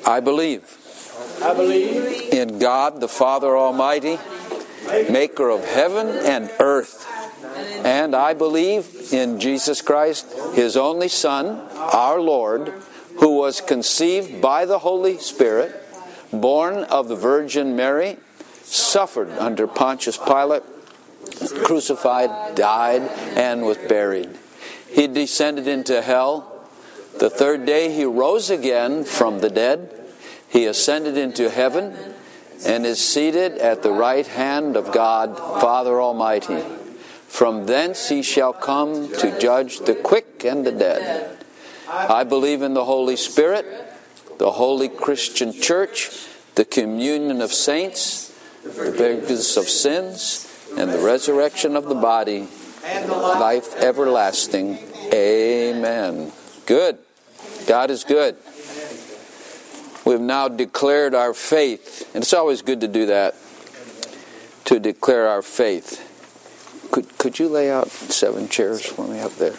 I believe in God the Father Almighty, maker of heaven and earth. And I believe in Jesus Christ, His only Son, our Lord, who was conceived by the Holy Spirit, born of the Virgin Mary, suffered under Pontius Pilate, crucified, died, and was buried. He descended into hell. The third day He rose again from the dead. He ascended into heaven and is seated at the right hand of God, Father Almighty. From thence He shall come to judge the quick and the dead. I believe in the Holy Spirit, the holy Christian Church, the communion of saints, the forgiveness of sins, and the resurrection of the body, life everlasting. Amen. Good. God is good. We've now declared our faith. And it's always good to do that, to declare our faith. Could you lay out 7 chairs for me up there?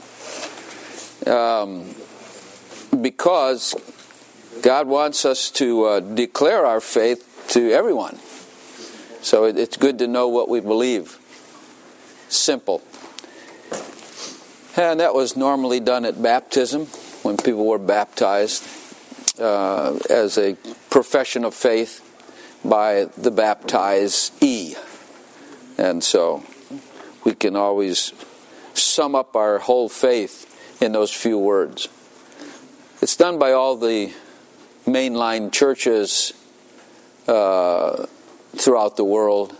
Because God wants us to declare our faith to everyone. So it's good to know what we believe. Simple. And that was normally done at baptism, when people were baptized as a profession of faith by the baptizee. And so we can always sum up our whole faith in those few words. It's done by all the mainline churches throughout the world.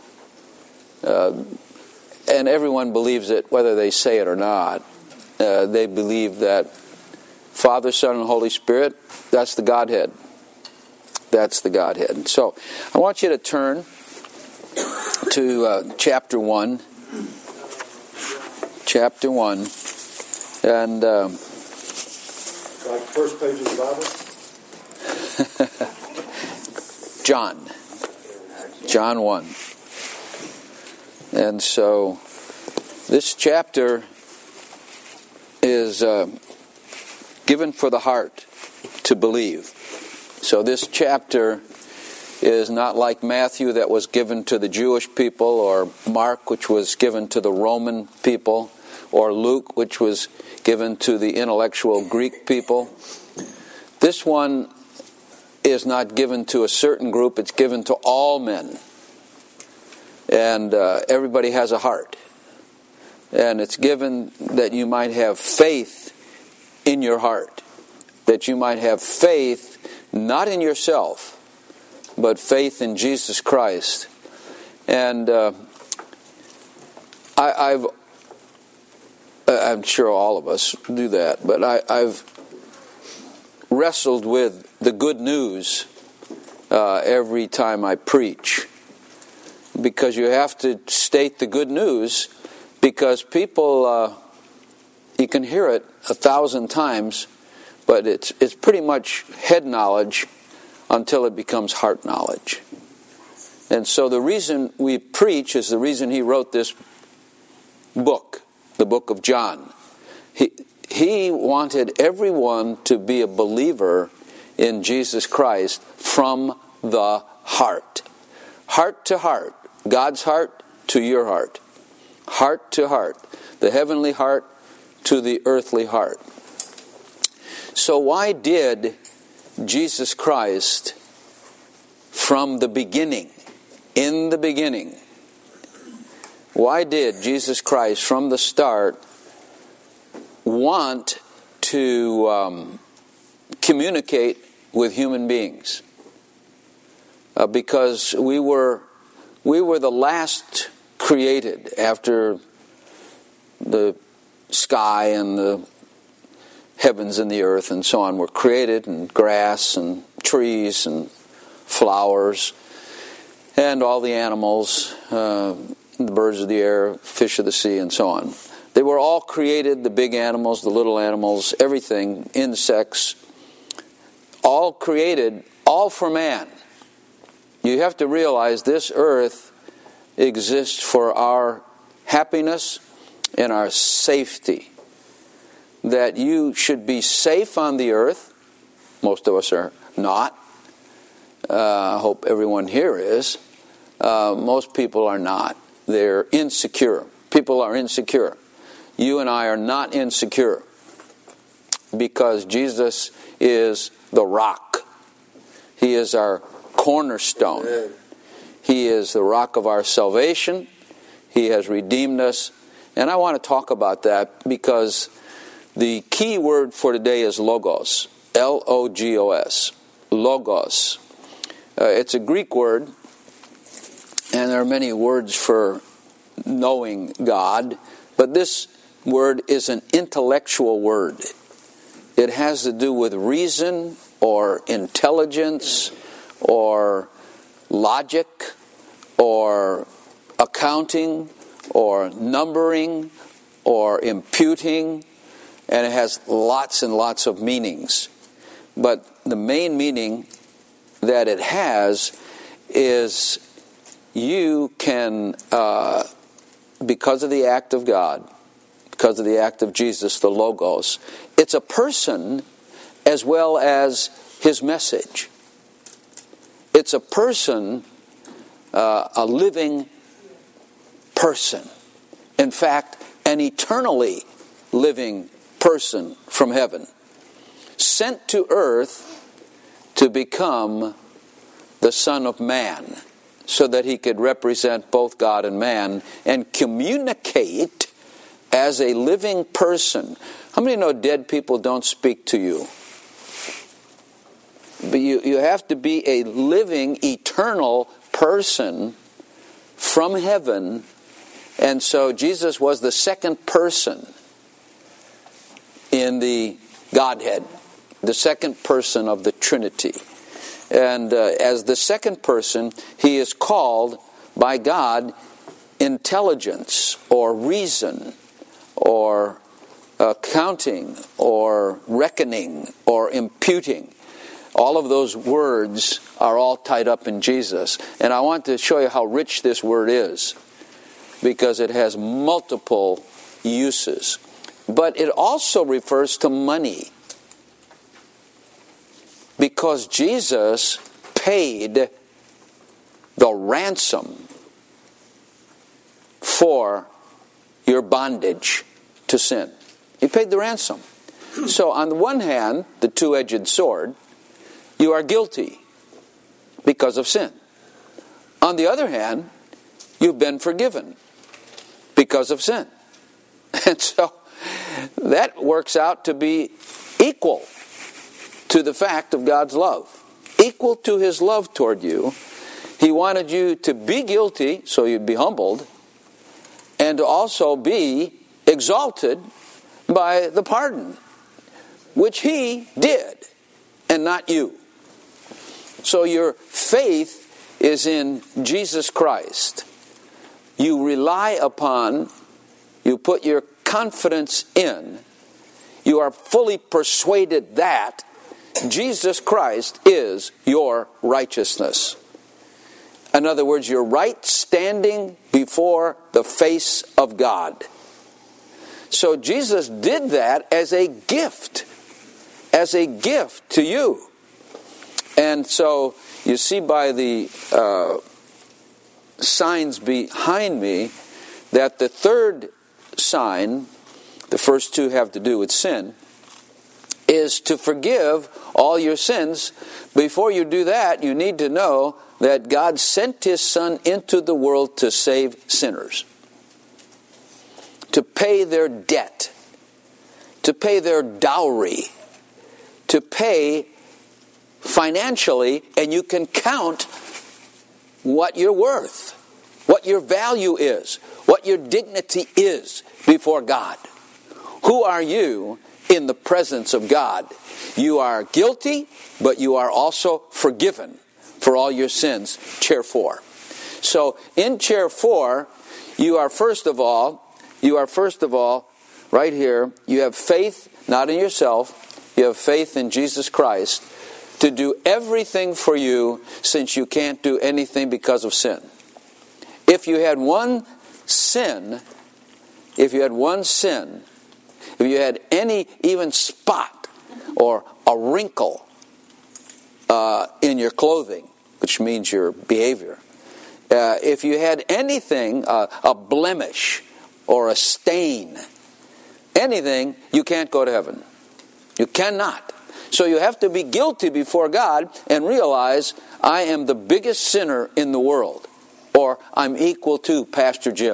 And everyone believes it, whether they say it or not. They believe that Father, Son, and Holy Spirit, that's the Godhead. That's the Godhead. So I want you to turn to chapter 1. Chapter 1. And like first page of the John Bible? John 1. And so this chapter is given for the heart to believe. So this chapter is not like Matthew that was given to the Jewish people, or Mark which was given to the Roman people, or Luke which was given to the intellectual Greek people. This one is not given to a certain group, it's given to all men. And everybody has a heart. And it's given that you might have faith in your heart. That you might have faith not in yourself, but faith in Jesus Christ. And I'm sure all of us do that, but I've wrestled with the good news every time I preach. Because you have to state the good news, because people, you can hear it 1,000 times, but it's pretty much head knowledge until it becomes heart knowledge. And so the reason we preach is the reason he wrote this book, the book of John. He wanted everyone to be a believer in Jesus Christ from the heart. Heart to heart. God's heart to your heart. Heart to heart. The heavenly heart to the earthly heart. So why did Jesus Christ, from the beginning, in the beginning, why did Jesus Christ from the start want to communicate with human beings? Because we were the last created after the sky and the heavens and the earth and so on were created, and grass and trees and flowers and all the animals, the birds of the air, fish of the sea, and so on. They were all created, the big animals, the little animals, everything, insects, all created, all for man. You have to realize this earth exists for our happiness and our safety. That you should be safe on the earth. Most of us are not. I hope everyone here is. Most people are not. They're insecure. People are insecure. You and I are not insecure because Jesus is the rock. He is our cornerstone. Amen. He is the rock of our salvation. He has redeemed us. And I want to talk about that because the key word for today is logos. L-O-G-O-S. Logos. It's a Greek word, and there are many words for knowing God, but this word is an intellectual word. It has to do with reason or intelligence or logic or accounting or numbering or imputing, and it has lots and lots of meanings. But the main meaning that it has is you can, because of the act of God, because of the act of Jesus, the Logos, it's a person as well as his message. It's a person, a living person. In fact, an eternally living person from heaven, sent to earth to become the Son of Man, so that he could represent both God and man and communicate as a living person. How many know dead people don't speak to you? But you have to be a living, eternal person from heaven. And so Jesus was the second person in the Godhead, the second person of the Trinity. And as the second person, he is called by God intelligence or reason or counting or reckoning or imputing. All of those words are all tied up in Jesus. And I want to show you how rich this word is, because it has multiple uses. But it also refers to money, because Jesus paid the ransom for your bondage to sin. He paid the ransom. So on the one hand, the two-edged sword, you are guilty because of sin. On the other hand, you've been forgiven because of sin. And so that works out to be equal to the fact of God's love. Equal to his love toward you. He wanted you to be guilty so you'd be humbled, and to also be exalted by the pardon, which he did, and not you. So your faith is in Jesus Christ. You rely upon, you put your confidence in, you are fully persuaded that Jesus Christ is your righteousness. In other words, you're right standing before the face of God. So Jesus did that as a gift to you. And so you see by the signs behind me that the third sign, the first two have to do with sin, is to forgive all your sins. Before you do that, you need to know that God sent his Son into the world to save sinners, to pay their debt, to pay their dowry, to pay financially, and you can count what you're worth, what your value is, what your dignity is before God. Who are you in the presence of God? You are guilty, but you are also forgiven for all your sins. Chair 4. So in chair 4, you are first of all, right here, you have faith not in yourself, you have faith in Jesus Christ to do everything for you, since you can't do anything because of sin. If you had one sin, if you had any even spot or a wrinkle in your clothing, which means your behavior, if you had anything, a blemish or a stain, anything, you can't go to heaven. You cannot. So you have to be guilty before God and realize, I am the biggest sinner in the world, or I'm equal to Pastor Jim.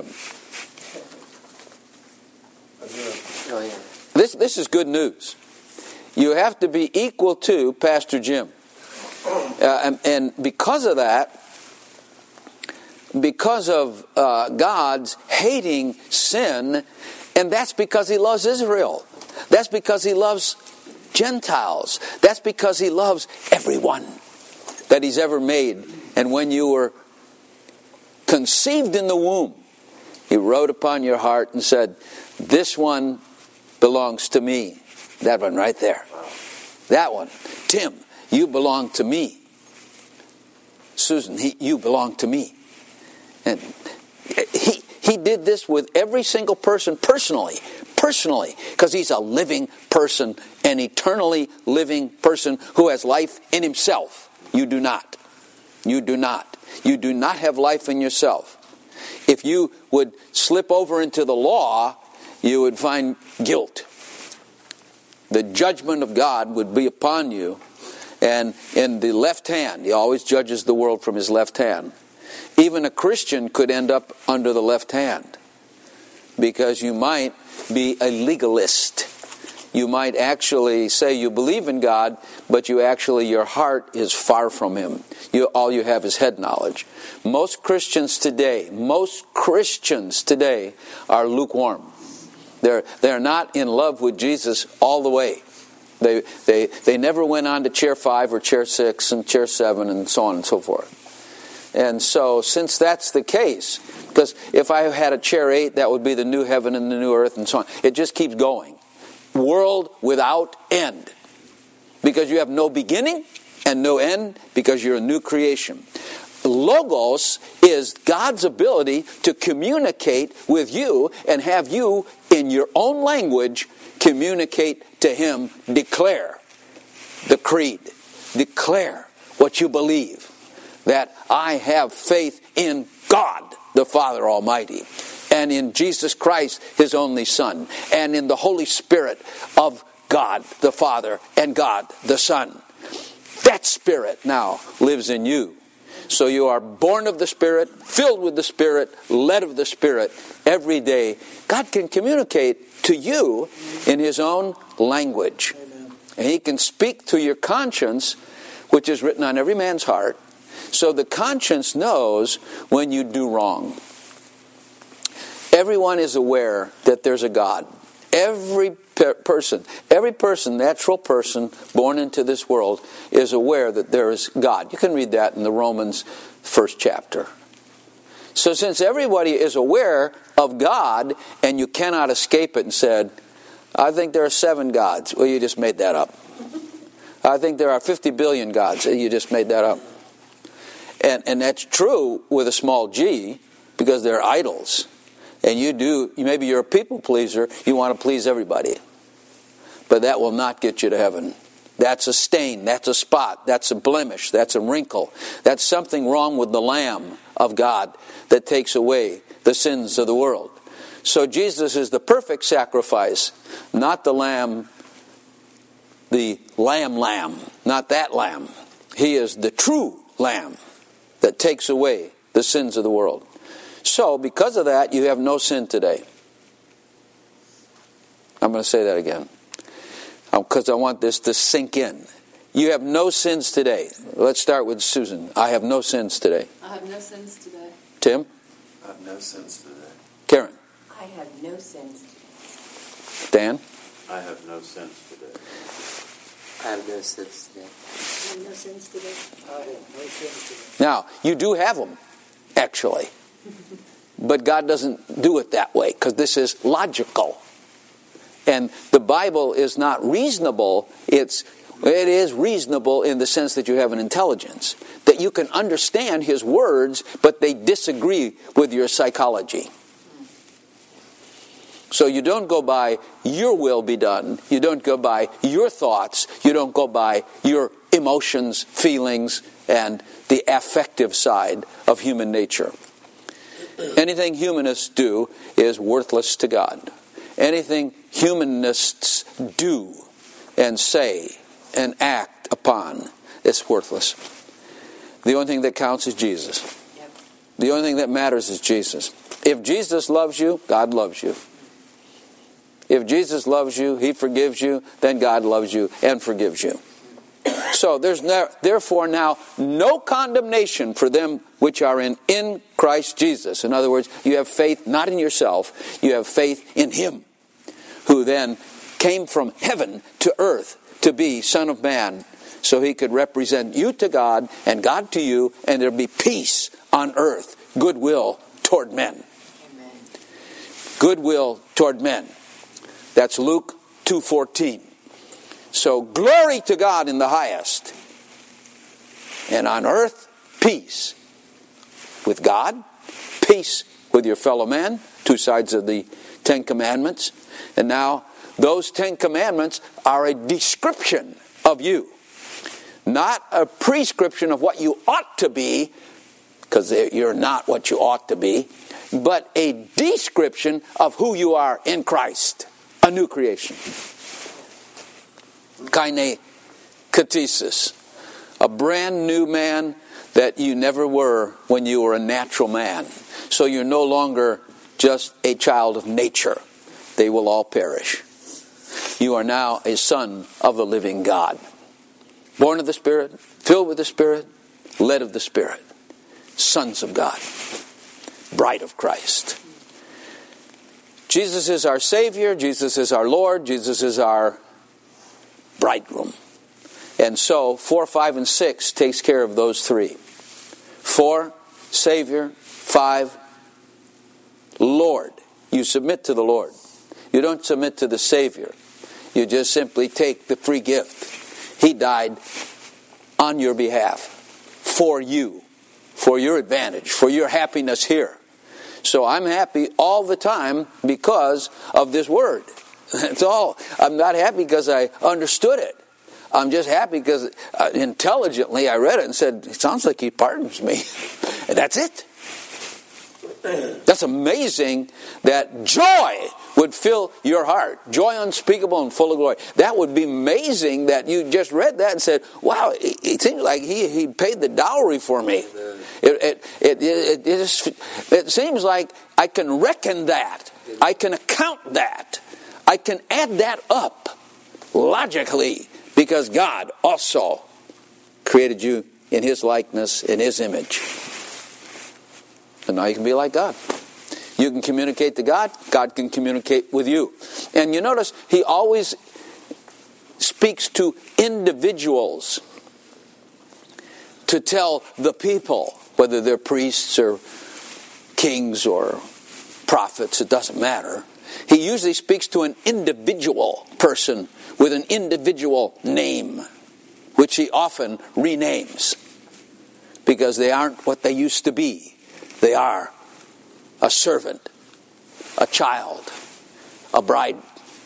This is good news. You have to be equal to Pastor Jim. And because of that, because of God's hating sin, and that's because He loves Israel. That's because He loves Gentiles. That's because He loves everyone that He's ever made. And when you were conceived in the womb, He wrote upon your heart and said, this one belongs to me. That one right there. That one. Tim, you belong to me. Susan, you belong to me. And he did this with every single person personally, because He's a living person, an eternally living person who has life in Himself. You do not. You do not. You do not have life in yourself. If you would slip over into the law, you would find guilt. The judgment of God would be upon you. And in the left hand, He always judges the world from His left hand. Even a Christian could end up under the left hand, because you might be a legalist. You might actually say you believe in God, but your heart is far from Him. All you have is head knowledge. Most Christians today are lukewarm. They're not in love with Jesus all the way. They never went on to chair 5 or chair 6 and chair 7 and so on and so forth. And so, since that's the case, because if I had a chair 8, that would be the new heaven and the new earth and so on. It just keeps going. World without end. Because you have no beginning and no end, because you're a new creation. Logos is God's ability to communicate with you and have you, in your own language, communicate to Him, declare the creed, declare what you believe, that I have faith in God, the Father Almighty, and in Jesus Christ, His only Son, and in the Holy Spirit of God the Father and God the Son. That Spirit now lives in you. So you are born of the Spirit, filled with the Spirit, led of the Spirit every day. God can communicate to you in His own language. And He can speak to your conscience, which is written on every man's heart. So the conscience knows when you do wrong. Everyone is aware that there's a God. Every person, natural person born into this world is aware that there is God. You can read that in the Romans 1st chapter. So since everybody is aware of God and you cannot escape it and said, I think there are 7 gods. Well, you just made that up. I think there are 50 billion gods. You just made that up. And that's true with a small g, because they're idols. And maybe you're a people pleaser, you want to please everybody. But that will not get you to heaven. That's a stain, that's a spot, that's a blemish, that's a wrinkle. That's something wrong with the Lamb of God that takes away the sins of the world. So Jesus is the perfect sacrifice, not the lamb, not that lamb. He is the true Lamb that takes away the sins of the world. So, because of that, you have no sin today. I'm going to say that again, because I want this to sink in. You have no sins today. Let's start with Susan. I have no sins today. I have no sins today. Tim? I have no sins today. Karen? I have no sins today. Dan? I have no sins today. I have no sins today. I have no sins today. I have no sins today. Now, you do have them, actually. But God doesn't do it that way, because this is logical. And the Bible is not reasonable. It is reasonable in the sense that you have an intelligence, that you can understand His words, but they disagree with your psychology. So you don't go by your will be done. You don't go by your thoughts. You don't go by your emotions, feelings, and the affective side of human nature. Anything humanists do is worthless to God. Anything humanists do and say and act upon is worthless. The only thing that counts is Jesus. Yep. The only thing that matters is Jesus. If Jesus loves you, God loves you. If Jesus loves you, He forgives you, then God loves you and forgives you. So there's therefore now no condemnation for them which are in Christ Jesus. In other words, you have faith not in yourself, you have faith in Him, who then came from heaven to earth to be Son of Man, so He could represent you to God and God to you, and there'll be peace on earth, goodwill toward men. Amen. Goodwill toward men. That's Luke 2:14. So glory to God in the highest, and on earth peace with God, peace with your fellow man, two sides of the Ten Commandments. And now those 10 commandments are a description of you, not a prescription of what you ought to be, because you're not what you ought to be, but a description of who you are in Christ, a new creation. Kaine katesis, a brand new man that you never were when you were a natural man. So you're no longer just a child of nature. They will all perish. You are now a son of the living God. Born of the Spirit, filled with the Spirit, led of the Spirit. Sons of God. Bride of Christ. Jesus is our Savior. Jesus is our Lord. Jesus is our bridegroom. And so 4, 5, and 6 takes care of those three. 4, Savior. 5, Lord. You submit to the Lord. You don't submit to the Savior. You just simply take the free gift. He died on your behalf, for you, for your advantage, for your happiness here. So I'm happy all the time because of this word. That's all. I'm not happy because I understood it. I'm just happy because intelligently I read it and said, it sounds like He pardons me. And that's it. That's amazing that joy would fill your heart. Joy unspeakable and full of glory. That would be amazing that you just read that and said, wow, it seems like he paid the dowry for me. It seems like I can reckon that. I can account that. I can add that up logically because God also created you in His likeness, in His image. And now you can be like God. You can communicate to God. God can communicate with you. And you notice He always speaks to individuals to tell the people, whether they're priests or kings or prophets, it doesn't matter. He usually speaks to an individual person with an individual name, which He often renames because they aren't what they used to be. They are a servant, a child, a bride,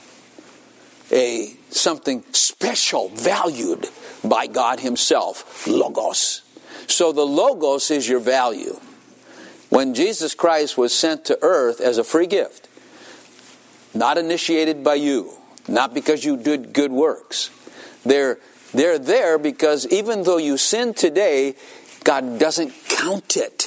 something special, valued by God Himself, Logos. So the Logos is your value. When Jesus Christ was sent to earth as a free gift, not initiated by you, not because you did good works, they're there because even though you sin today, God doesn't count it.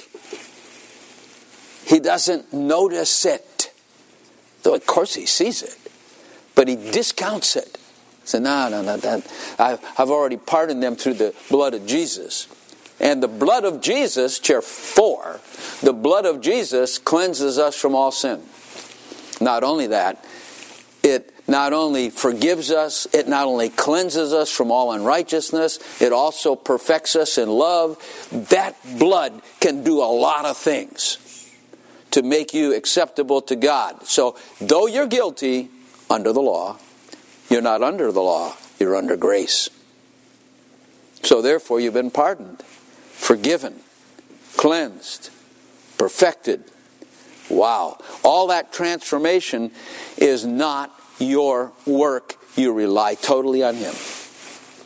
He doesn't notice it. Though of course He sees it. But He discounts it. He said, no, I've already pardoned them through the blood of Jesus. And the blood of Jesus, chair 4, the blood of Jesus cleanses us from all sin. Not only that, it not only forgives us, it not only cleanses us from all unrighteousness, it also perfects us in love. That blood can do a lot of things to make you acceptable to God. So, though you're guilty under the law, you're not under the law, you're under grace. So therefore you've been pardoned, forgiven, cleansed, perfected. Wow. All that transformation is not your work. You rely totally on Him.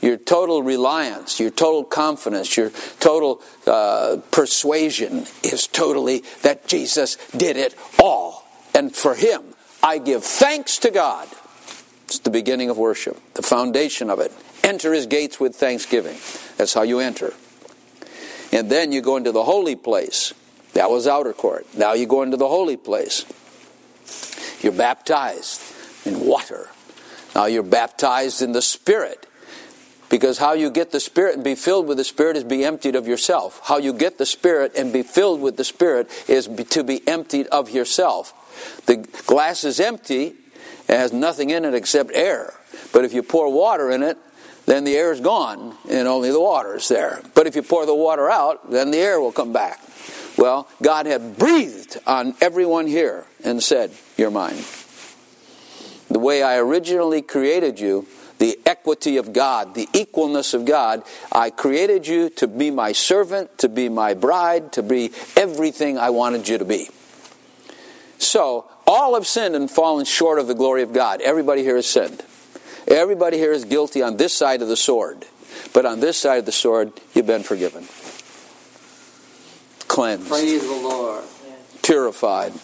your total reliance, your total confidence, your total persuasion is totally that Jesus did it all. And for Him, I give thanks to God. It's the beginning of worship, the foundation of it. Enter His gates with thanksgiving. That's how you enter. And then you go into the holy place. That was outer court. Now you go into the holy place. You're baptized in water. Now you're baptized in the Spirit. Because how you get the Spirit and be filled with the Spirit is be emptied of yourself. How you get the Spirit and be filled with the Spirit is to be emptied of yourself. The glass is empty. It has nothing in it except air. But if you pour water in it, then the air is gone and only the water is there. But if you pour the water out, then the air will come back. Well, God had breathed on everyone here and said, "You're mine." The way I originally created you, the equity of God, the equalness of God, I created you to be my servant, to be my bride, to be everything I wanted you to be. So, all have sinned and fallen short of the glory of God. Everybody here has sinned. Everybody here is guilty on this side of the sword. But on this side of the sword, you've been forgiven. Cleansed. Praise the Lord. Purified.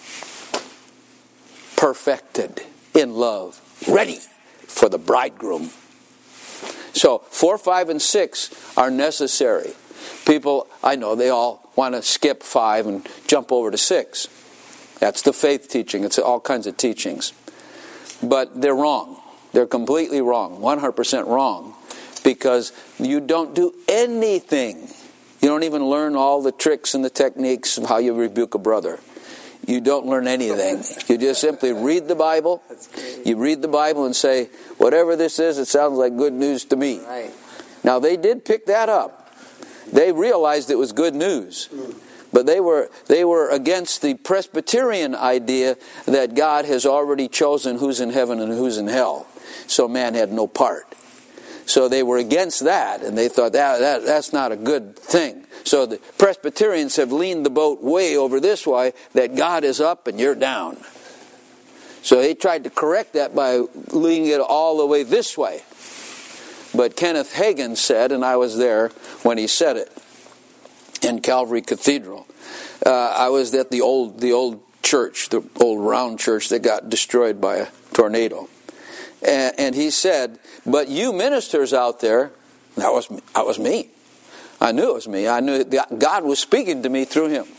Perfected. In love. Ready for the bridegroom. So, 4, 5, and 6 are necessary. People, I know, they all want to skip 5 and jump over to 6. That's the faith teaching. It's all kinds of teachings. But they're wrong. They're completely wrong. 100% wrong. Because you don't do anything. You don't even learn all the tricks and the techniques of how you rebuke a brother. You don't learn anything. You just simply read the Bible. You read the Bible and say, whatever this is, it sounds like good news to me. Right. Now, they did pick that up. They realized it was good news. But they were against the Presbyterian idea that God has already chosen who's in heaven and who's in hell. So man had no part. So they were against that, and they thought that's not a good thing. So the Presbyterians have leaned the boat way over this way, that God is up and you're down. So they tried to correct that by leaning it all the way this way. But Kenneth Hagin said, and I was there when he said it, in Calvary Cathedral. I was at the old church, the old round church that got destroyed by a tornado. And he said, but you ministers out there, that was me. I knew it was me. I knew God was speaking to me through him.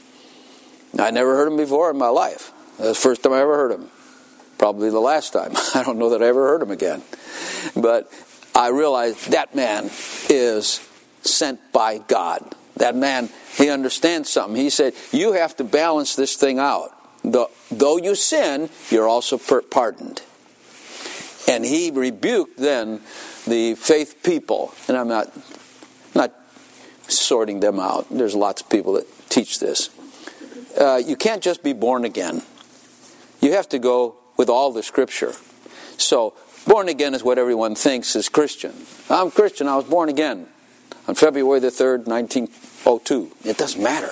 I never heard him before in my life. That was the first time I ever heard him. Probably the last time. I don't know that I ever heard him again. But I realized that man is sent by God. That man, he understands something. He said, you have to balance this thing out. Though you sin, you're also pardoned. And he rebuked then the faith people. And I'm not sorting them out. There's lots of people that teach this. You can't just be born again. You have to go with all the Scripture. So, born again is what everyone thinks is Christian. I'm Christian, I was born again on February the 3rd, 1902. It doesn't matter.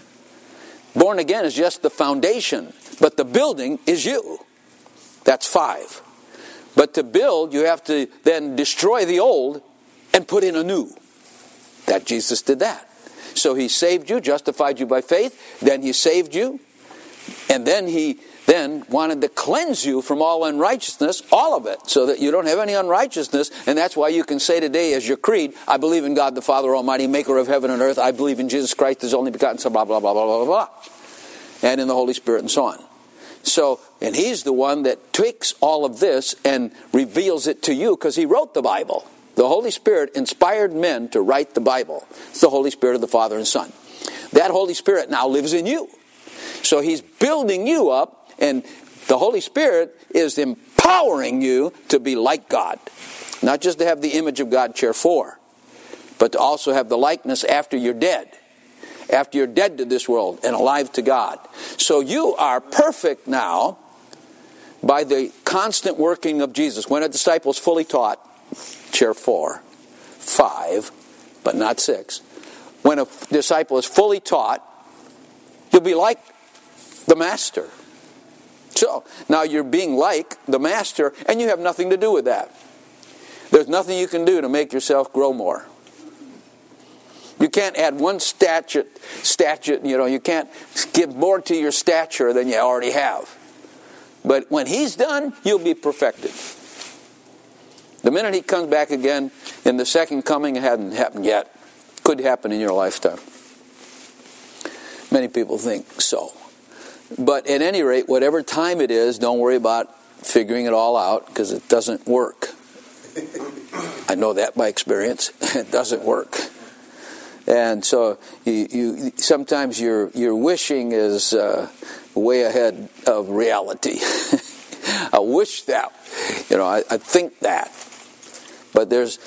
Born again is just the foundation, but the building is you. That's 5. But to build, you have to then destroy the old and put in a new. That Jesus did that. So he saved you, justified you by faith, then he saved you, and then he wanted to cleanse you from all unrighteousness, all of it, so that you don't have any unrighteousness. And that's why you can say today as your creed, I believe in God the Father Almighty, maker of heaven and earth. I believe in Jesus Christ, his only begotten Son, blah, blah, blah, blah, blah, blah. And in the Holy Spirit and so on. So, and he's the one that takes all of this and reveals it to you because he wrote the Bible. The Holy Spirit inspired men to write the Bible. It's the Holy Spirit of the Father and Son. That Holy Spirit now lives in you. So he's building you up. And the Holy Spirit is empowering you to be like God. Not just to have the image of God, chair 4, but to also have the likeness after you're dead. After you're dead to this world and alive to God. So you are perfect now by the constant working of Jesus. When a disciple is fully taught, chair 4, 5, but not 6. When a disciple is fully taught, you'll be like the Master. So, now you're being like the Master, and you have nothing to do with that. There's nothing you can do to make yourself grow more. You can't add one statute, you can't give more to your stature than you already have. But when He's done, you'll be perfected. The minute He comes back again in the second coming, it hasn't happened yet. Could happen in your lifetime. Many people think so. But at any rate, whatever time it is, don't worry about figuring it all out, because it doesn't work. I know that by experience. It doesn't work. And so you sometimes your wishing is way ahead of reality. I wish that, I think that, but there's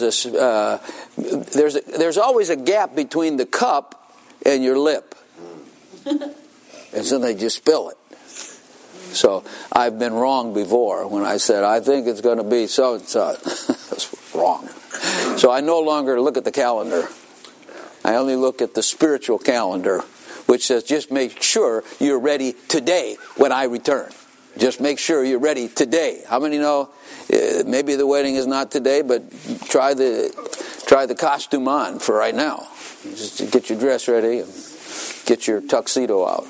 always a gap between the cup and your lip, and sometimes you spill it. So I've been wrong before when I said I think it's going to be so and so. That's wrong. So I no longer look at the calendar. I only look at the spiritual calendar, which says just make sure you're ready today when I return. Just make sure you're ready today. How many know maybe the wedding is not today, but try the costume on for right now. Just get your dress ready and get your tuxedo out.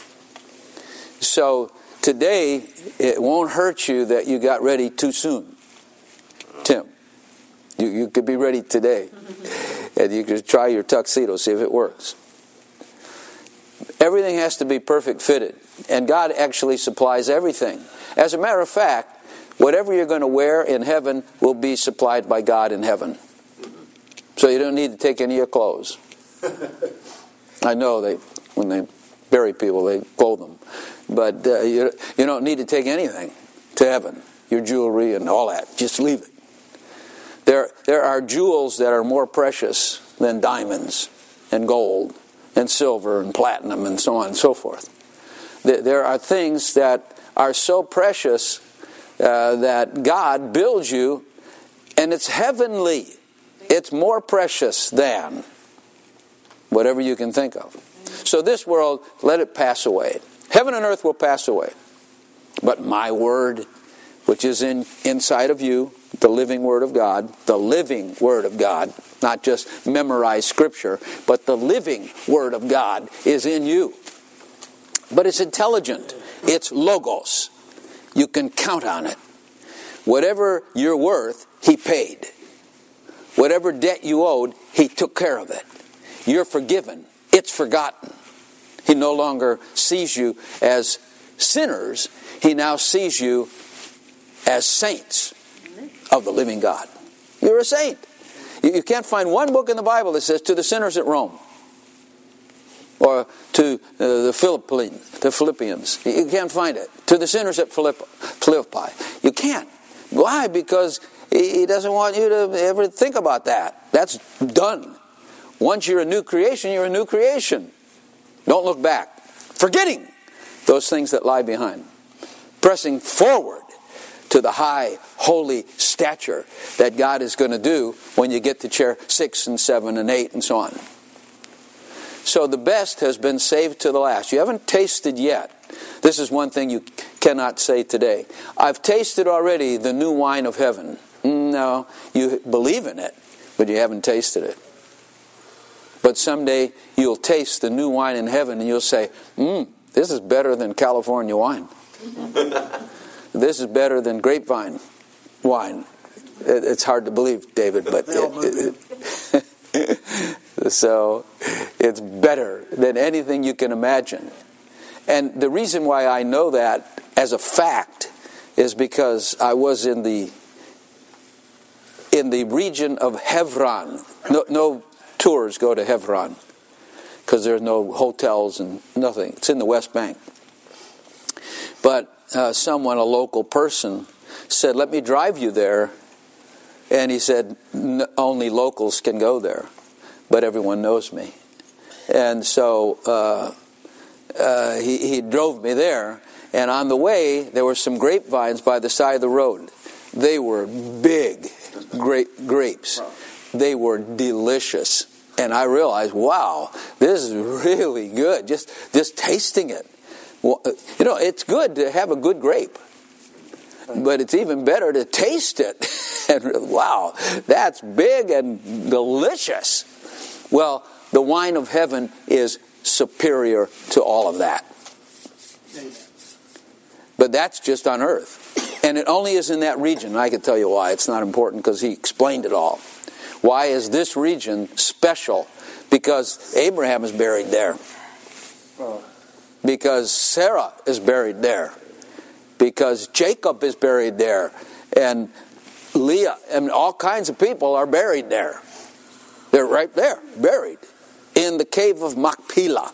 So today, it won't hurt you that you got ready too soon. Tim, you could be ready today. And you could try your tuxedo, see if it works. Everything has to be perfect fitted. And God actually supplies everything. As a matter of fact, whatever you're going to wear in heaven will be supplied by God in heaven. So you don't need to take any of your clothes. I know when they bury people, they clothe them. But you don't need to take anything to heaven. Your jewelry and all that. Just leave it. There are jewels that are more precious than diamonds and gold and silver and platinum and so on and so forth. There are things that are so precious that God builds you, and it's heavenly. It's more precious than whatever you can think of. So this world, let it pass away. Heaven and earth will pass away. But my word, which is inside of you, the living Word of God, not just memorized Scripture, but the living Word of God is in you. But it's intelligent. It's logos. You can count on it. Whatever you're worth, He paid. Whatever debt you owed, He took care of it. You're forgiven. It's forgotten. He no longer sees you as sinners. He now sees you as saints of the living God. You're a saint. You can't find one book in the Bible that says to the sinners at Rome or to the Philippians. You can't find it. To the sinners at Philippi. You can't. Why? Because He doesn't want you to ever think about that. That's done. Once you're a new creation, you're a new creation. Don't look back. Forgetting those things that lie behind. Pressing forward to the high, holy stature that God is going to do when you get to chair 6 and 7 and 8 and so on. So the best has been saved to the last. You haven't tasted yet. This is one thing you cannot say today. I've tasted already the new wine of heaven. No, you believe in it, but you haven't tasted it. But someday you'll taste the new wine in heaven and you'll say, this is better than California wine. This is better than grapevine wine. It's hard to believe, David, but so it's better than anything you can imagine. And the reason why I know that as a fact is because I was in the region of Hebron. No tours go to Hebron because there's no hotels and nothing. It's in the West Bank. But someone, a local person, said, let me drive you there. And he said, only locals can go there. But everyone knows me. And so he drove me there. And on the way, there were some grapevines by the side of the road. They were big grapes. They were delicious. And I realized, wow, this is really good. Just tasting it. Well, it's good to have a good grape. But it's even better to taste it. And wow, that's big and delicious. Well, the wine of heaven is superior to all of that. But that's just on earth. And it only is in that region. I can tell you why. It's not important because he explained it all. Why is this region special? Because Abraham is buried there. Because Sarah is buried there. Because Jacob is buried there. And Leah and all kinds of people are buried there. They're right there, buried in the cave of Machpelah.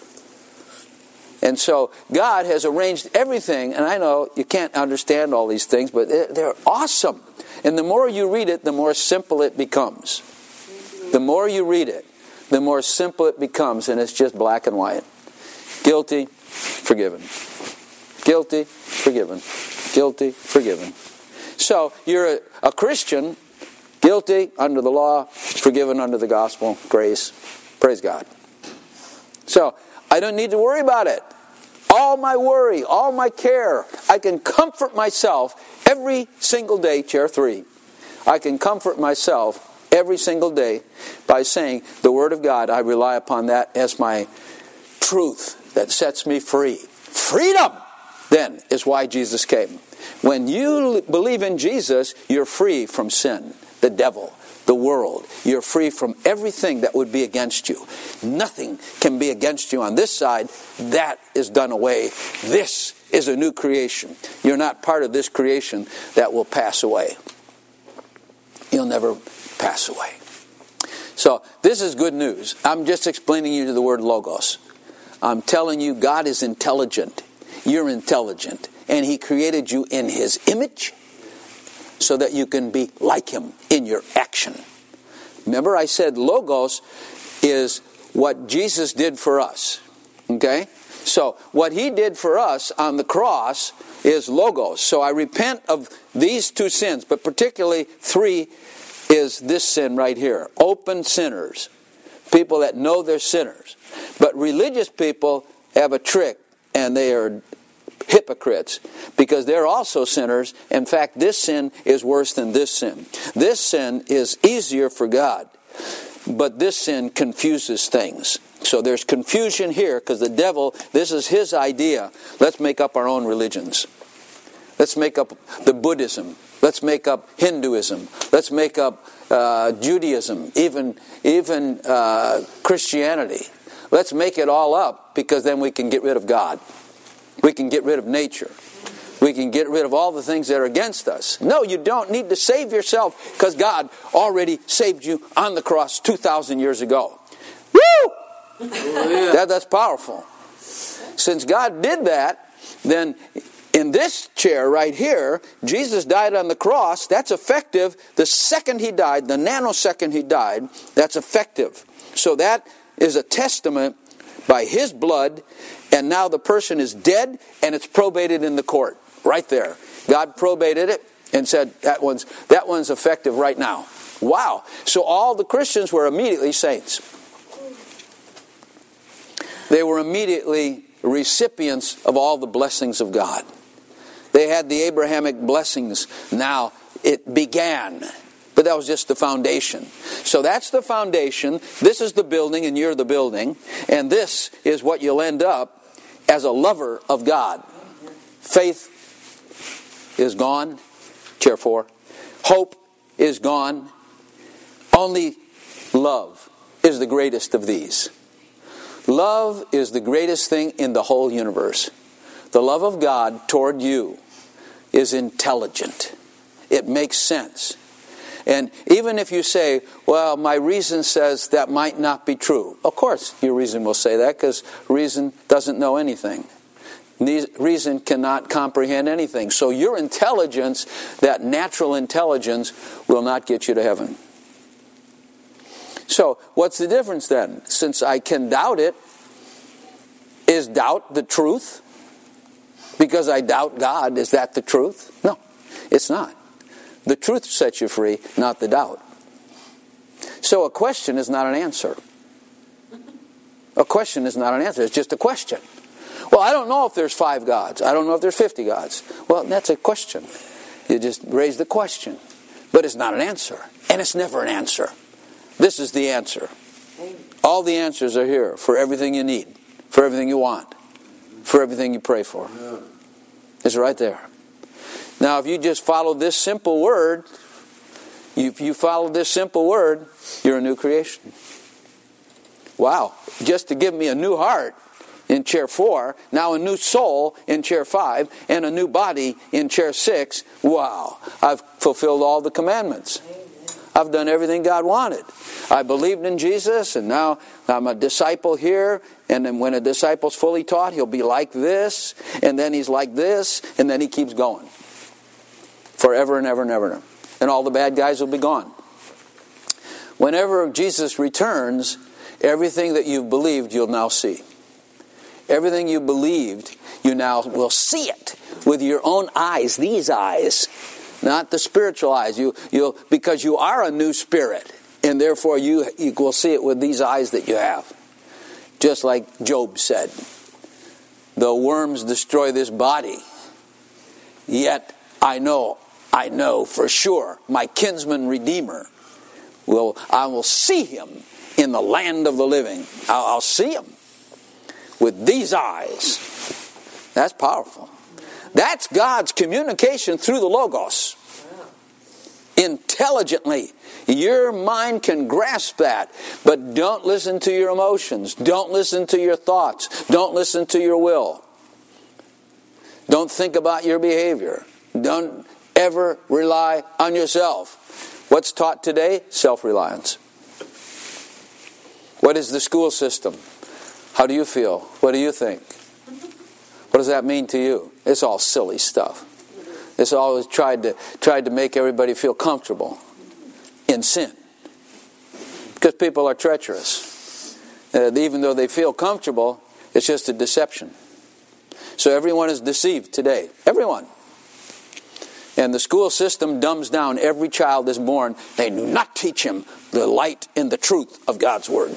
And so God has arranged everything, and I know you can't understand all these things, but they're awesome. And the more you read it, the more simple it becomes. The more you read it, the more simple it becomes, and it's just black and white. Guilty, forgiven. Guilty, forgiven. Guilty, forgiven. So you're a Christian, guilty under the law, forgiven under the gospel, grace. Praise God. So I don't need to worry about it. All my worry, all my care, I can comfort myself every single day, chair 3. I can comfort myself every single day by saying the Word of God, I rely upon that as my truth that sets me free. Freedom, then, is why Jesus came. When you believe in Jesus, you're free from sin, the devil, the world. You're free from everything that would be against you. Nothing can be against you on this side. That is done away. This is a new creation. You're not part of this creation that will pass away. You'll never pass away. So this is good news. I'm just explaining you to the word logos. I'm telling you God is intelligent. You're intelligent. And He created you in His image so that you can be like Him in your action. Remember I said logos is what Jesus did for us. Okay? So what He did for us on the cross is logos. So I repent of these 2 sins, but particularly 3 is this sin right here. Open sinners. People that know they're sinners. But religious people have a trick, and they are hypocrites, because they're also sinners. In fact, this sin is worse than this sin. This sin is easier for God, but this sin confuses things. So there's confusion here because the devil, this is his idea. Let's make up our own religions. Let's make up the Buddhism. Let's make up Hinduism. Let's make up Judaism, even Christianity. Let's make it all up, because then we can get rid of God. We can get rid of nature. We can get rid of all the things that are against us. No, you don't need to save yourself, because God already saved you on the cross 2,000 years ago. Woo! That's powerful. Since God did that, then in this chair right here, Jesus died on the cross. That's effective. The second He died, the nanosecond He died, that's effective. So that is a testament by His blood, and now the person is dead, and it's probated in the court. Right there. God probated it and said, that one's effective right now. Wow. So all the Christians were immediately saints. They were immediately recipients of all the blessings of God. They had the Abrahamic blessings. Now it began. But that was just the foundation. So that's the foundation. This is the building, and you're the building. And this is what you'll end up as a lover of God. Faith is gone. Chair 4. Hope is gone. Only love is the greatest of these. Love is the greatest thing in the whole universe. The love of God toward you is intelligent. It makes sense. And even if you say, well, my reason says that might not be true. Of course your reason will say that, because reason doesn't know anything. Reason cannot comprehend anything. So your intelligence, that natural intelligence, will not get you to heaven. So what's the difference then? Since I can doubt it, is doubt the truth? Because I doubt God, is that the truth? No, it's not. The truth sets you free, not the doubt. So a question is not an answer. A question is not an answer. It's just a question. Well, I don't know if there's 5 gods. I don't know if there's 50 gods. Well, that's a question. You just raise the question. But it's not an answer. And it's never an answer. This is the answer. All the answers are here for everything you need, for everything you want, for everything you pray for. It's right there. Now, if you just follow this simple word, if you follow this simple word, you're a new creation. Wow. Just to give me a new heart in chair 4, now a new soul in chair 5, and a new body in chair 6. Wow. I've fulfilled all the commandments. I've done everything God wanted. I believed in Jesus, and now I'm a disciple here. And then when a disciple's fully taught, he'll be like this, and then he's like this, and then he keeps going. Forever and ever and ever. And all the bad guys will be gone. Whenever Jesus returns, everything that you've believed, you'll now see. Everything you believed, you now will see it with your own eyes, these eyes. Not the spiritual eyes, you'll because you are a new spirit, and therefore you will see it with these eyes that you have. Just like Job said, "The worms destroy this body, yet I know for sure my kinsman redeemer I will see him in the land of the living." I'll see him with these eyes. That's powerful. That's God's communication through the Logos. Intelligently. Your mind can grasp that. But don't listen to your emotions. Don't listen to your thoughts. Don't listen to your will. Don't think about your behavior. Don't ever rely on yourself. What's taught today? Self-reliance. What is the school system? How do you feel? What do you think? What does that mean to you? It's all silly stuff. It's always tried to make everybody feel comfortable in sin. Because people are treacherous. Even though they feel comfortable, it's just a deception. So everyone is deceived today. Everyone. And the school system dumbs down every child that's born. They do not teach him the light and the truth of God's Word.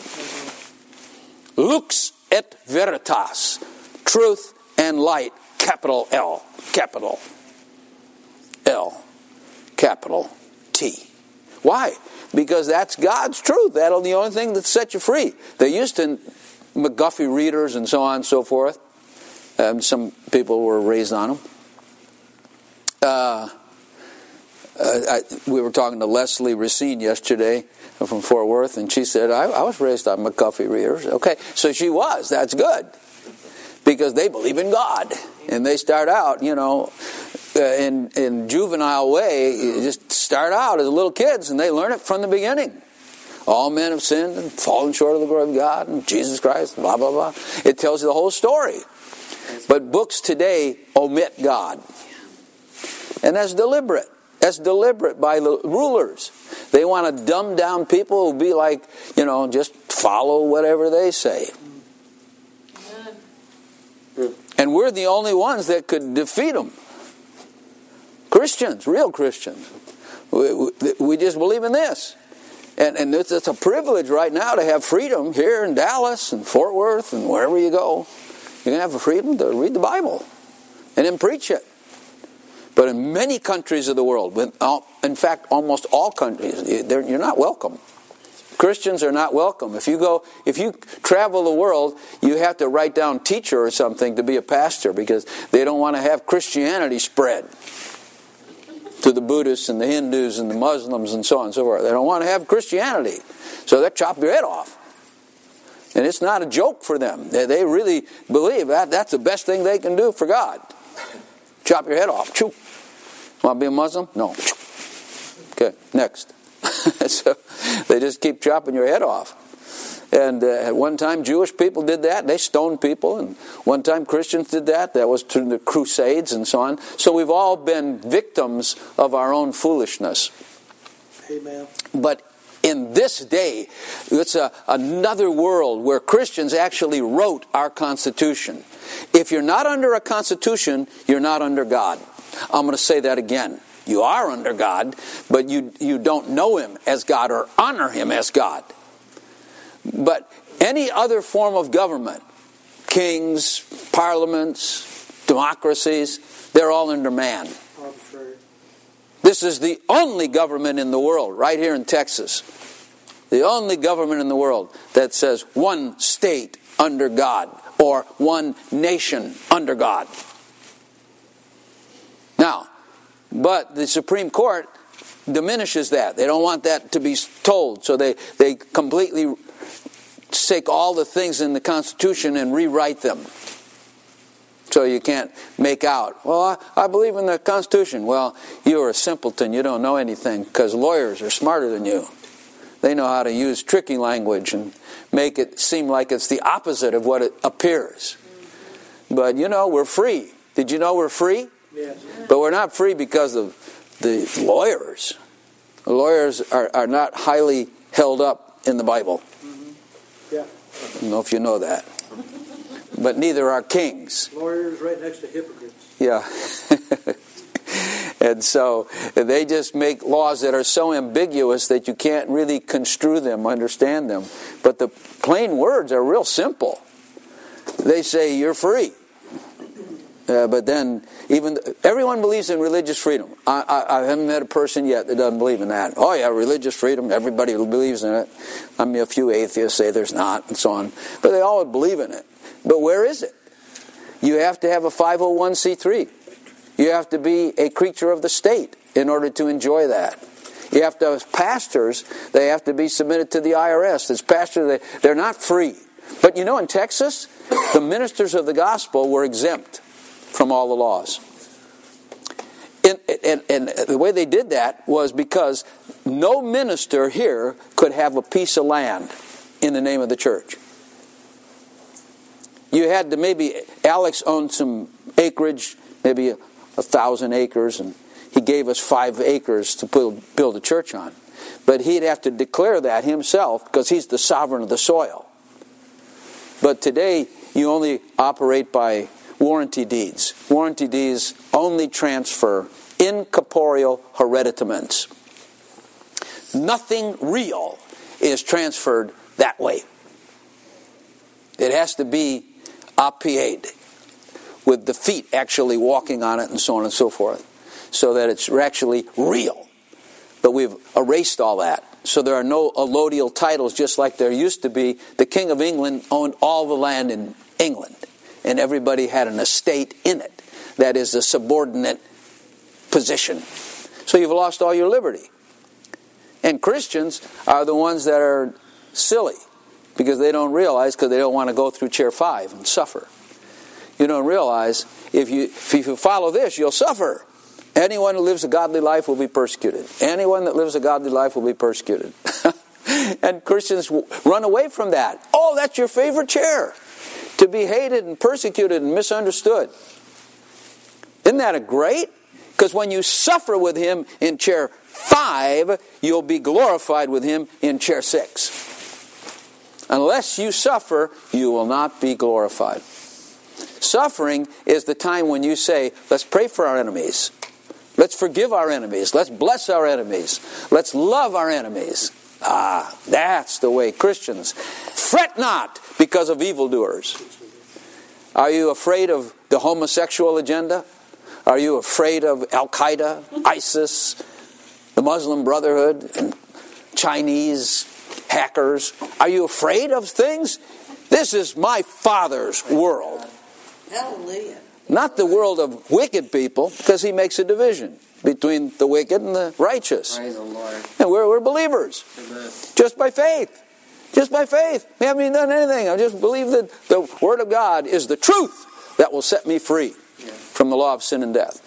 Lux et veritas. Truth and light. Capital L. Capital L. Capital T. Why? Because that's God's truth. That'll be the only thing that sets you free. They used to McGuffey readers and so on and so forth. Some people were raised on them. We were talking to Leslie Racine yesterday from Fort Worth, and she said, I was raised on McGuffey readers. Okay, so she was. That's good. Because they believe in God. And they start out, in juvenile way, you just start out as little kids, and they learn it from the beginning. All men have sinned and fallen short of the glory of God, and Jesus Christ, blah, blah, blah. It tells you the whole story. But books today omit God. And that's deliberate. That's deliberate by the rulers. They want to dumb down people who be like, just follow whatever they say. And we're the only ones that could defeat them. Christians, real Christians. We just believe in this. And it's a privilege right now to have freedom here in Dallas and Fort Worth and wherever you go. You can have the freedom to read the Bible and then preach it. But in many countries of the world, in fact, almost all countries, you're not welcome. Christians are not welcome. If you travel the world, you have to write down teacher or something to be a pastor because they don't want to have Christianity spread to the Buddhists and the Hindus and the Muslims and so on and so forth. They don't want to have Christianity. So they chop your head off. And it's not a joke for them. They really believe that's the best thing they can do for God. Chop your head off. Choo. Want to be a Muslim? No. Okay, next. So they just keep chopping your head off. And at one time Jewish people did that. They stoned people. And one time Christians did that. That was through the Crusades and so on. So we've all been victims of our own foolishness. Amen. But in this day, it's another world where Christians actually wrote our Constitution. If you're not under a Constitution, you're not under God. I'm going to say that again. You are under God, but you don't know Him as God or honor Him as God. But any other form of government, kings, parliaments, democracies, they're all under man. Arbitrary. This is the only government in the world, right here in Texas. The only government in the world that says one state under God or one nation under God. Now, but the Supreme Court diminishes that. They don't want that to be told, so they completely take all the things in the Constitution and rewrite them. So you can't make out, well, I believe in the Constitution. Well, you're a simpleton. You don't know anything because lawyers are smarter than you. They know how to use tricky language and make it seem like it's the opposite of what it appears. But we're free. Did you know we're free? Yes. But we're not free because of the lawyers. The lawyers are not highly held up in the Bible. Yeah. I don't know if you know that. But neither are kings. Lawyers right next to hypocrites. Yeah. And so they just make laws that are so ambiguous that you can't really construe them, understand them. But the plain words are real simple. They say you're free. But then everyone believes in religious freedom. I haven't met a person yet that doesn't believe in that. Oh yeah, religious freedom, everybody believes in it. I mean, a few atheists say there's not and so on. But they all believe in it. But where is it? You have to have a 501c3. You have to be a creature of the state in order to enjoy that. You have to have pastors, they have to be submitted to the IRS. As pastors, they're not free. But in Texas, the ministers of the gospel were exempt from all the laws. And the way they did that was because no minister here could have a piece of land in the name of the church. You had to Alex owned some acreage, maybe 1,000 acres, and he gave us 5 acres to build a church on. But he'd have to declare that himself because he's the sovereign of the soil. But today, you only operate by warranty deeds. Warranty deeds only transfer incorporeal hereditaments. Nothing real is transferred that way. It has to be apied, with the feet actually walking on it and so on and so forth, so that it's actually real. But we've erased all that. So there are no allodial titles, just like there used to be. The King of England owned all the land in England, and everybody had an estate in it. That is a subordinate position. So you've lost all your liberty. And Christians are the ones that are silly, because they don't realize, because they don't want to go through chair 5 and suffer. You don't realize, if you follow this, you'll suffer. Anyone who lives a godly life will be persecuted. Anyone that lives a godly life will be persecuted. And Christians run away from that. Oh, that's your favorite chair. To be hated and persecuted and misunderstood. Isn't that great? Because when you suffer with him in chair 5, you'll be glorified with him in chair 6. Unless you suffer, you will not be glorified. Suffering is the time when you say, let's pray for our enemies. Let's forgive our enemies. Let's bless our enemies. Let's love our enemies. That's the way Christians. Fret not because of evildoers. Are you afraid of the homosexual agenda? Are you afraid of Al-Qaeda, ISIS, the Muslim Brotherhood, and Chinese hackers? Are you afraid of things? This is my Father's world. Hallelujah. Not the world of wicked people, because he makes a division between the wicked and the righteous. Praise the Lord. And we're believers. Amen. Just by faith. Just by faith. We haven't even done anything. I just believe that the Word of God is the truth that will set me free from the law of sin and death.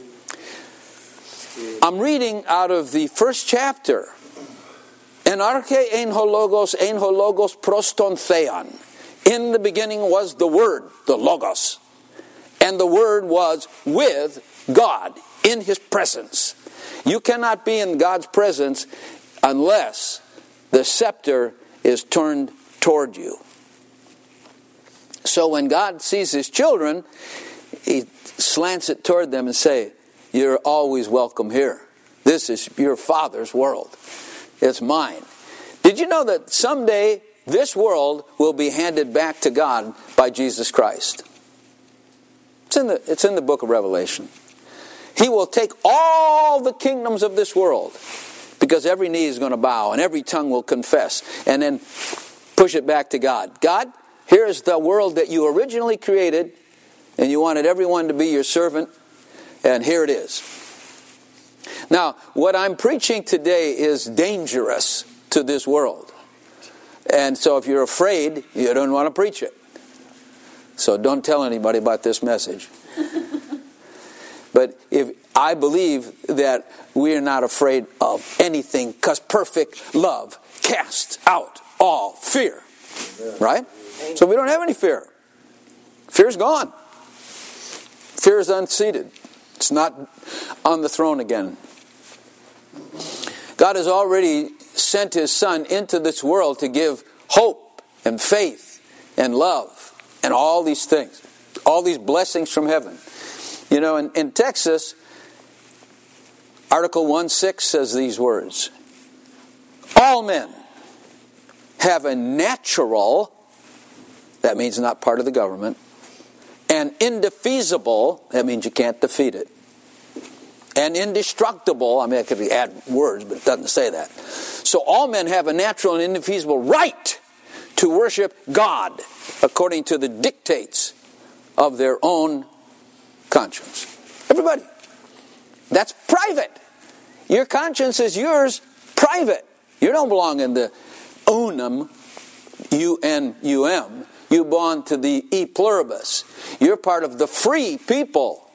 I'm reading out of the first chapter. En arche ein ho logos proston theon. In the beginning was the Word, the Logos. And the Word was with God, in His presence. You cannot be in God's presence unless the scepter is turned toward you. So when God sees His children, He slants it toward them and say, you're always welcome here. This is your Father's world. It's mine. Did you know that someday this world will be handed back to God by Jesus Christ? It's in the book of Revelation. He will take all the kingdoms of this world, because every knee is going to bow and every tongue will confess, and then push it back to God. God, here's the world that you originally created, and you wanted everyone to be your servant, and here it is. Now, what I'm preaching today is dangerous to this world. And so if you're afraid, you don't want to preach it. So don't tell anybody about this message. But if I believe that we are not afraid of anything, because perfect love casts out all fear. Right? So we don't have any fear. Fear's gone. Fear is unseated. It's not on the throne again. God has already sent His Son into this world to give hope and faith and love and all these things. All these blessings from heaven. You know, in Texas, Article 1:6 says these words. All men have a natural, that means not part of the government, and indefeasible, that means you can't defeat it, and indestructible, I mean I could add words, but it doesn't say that. So all men have a natural and indefeasible right to worship God according to the dictates of their own conscience. Everybody. That's private. Your conscience is yours, private. You don't belong in the unum, U-N-U-M. You belong to the e pluribus. You're part of the free people.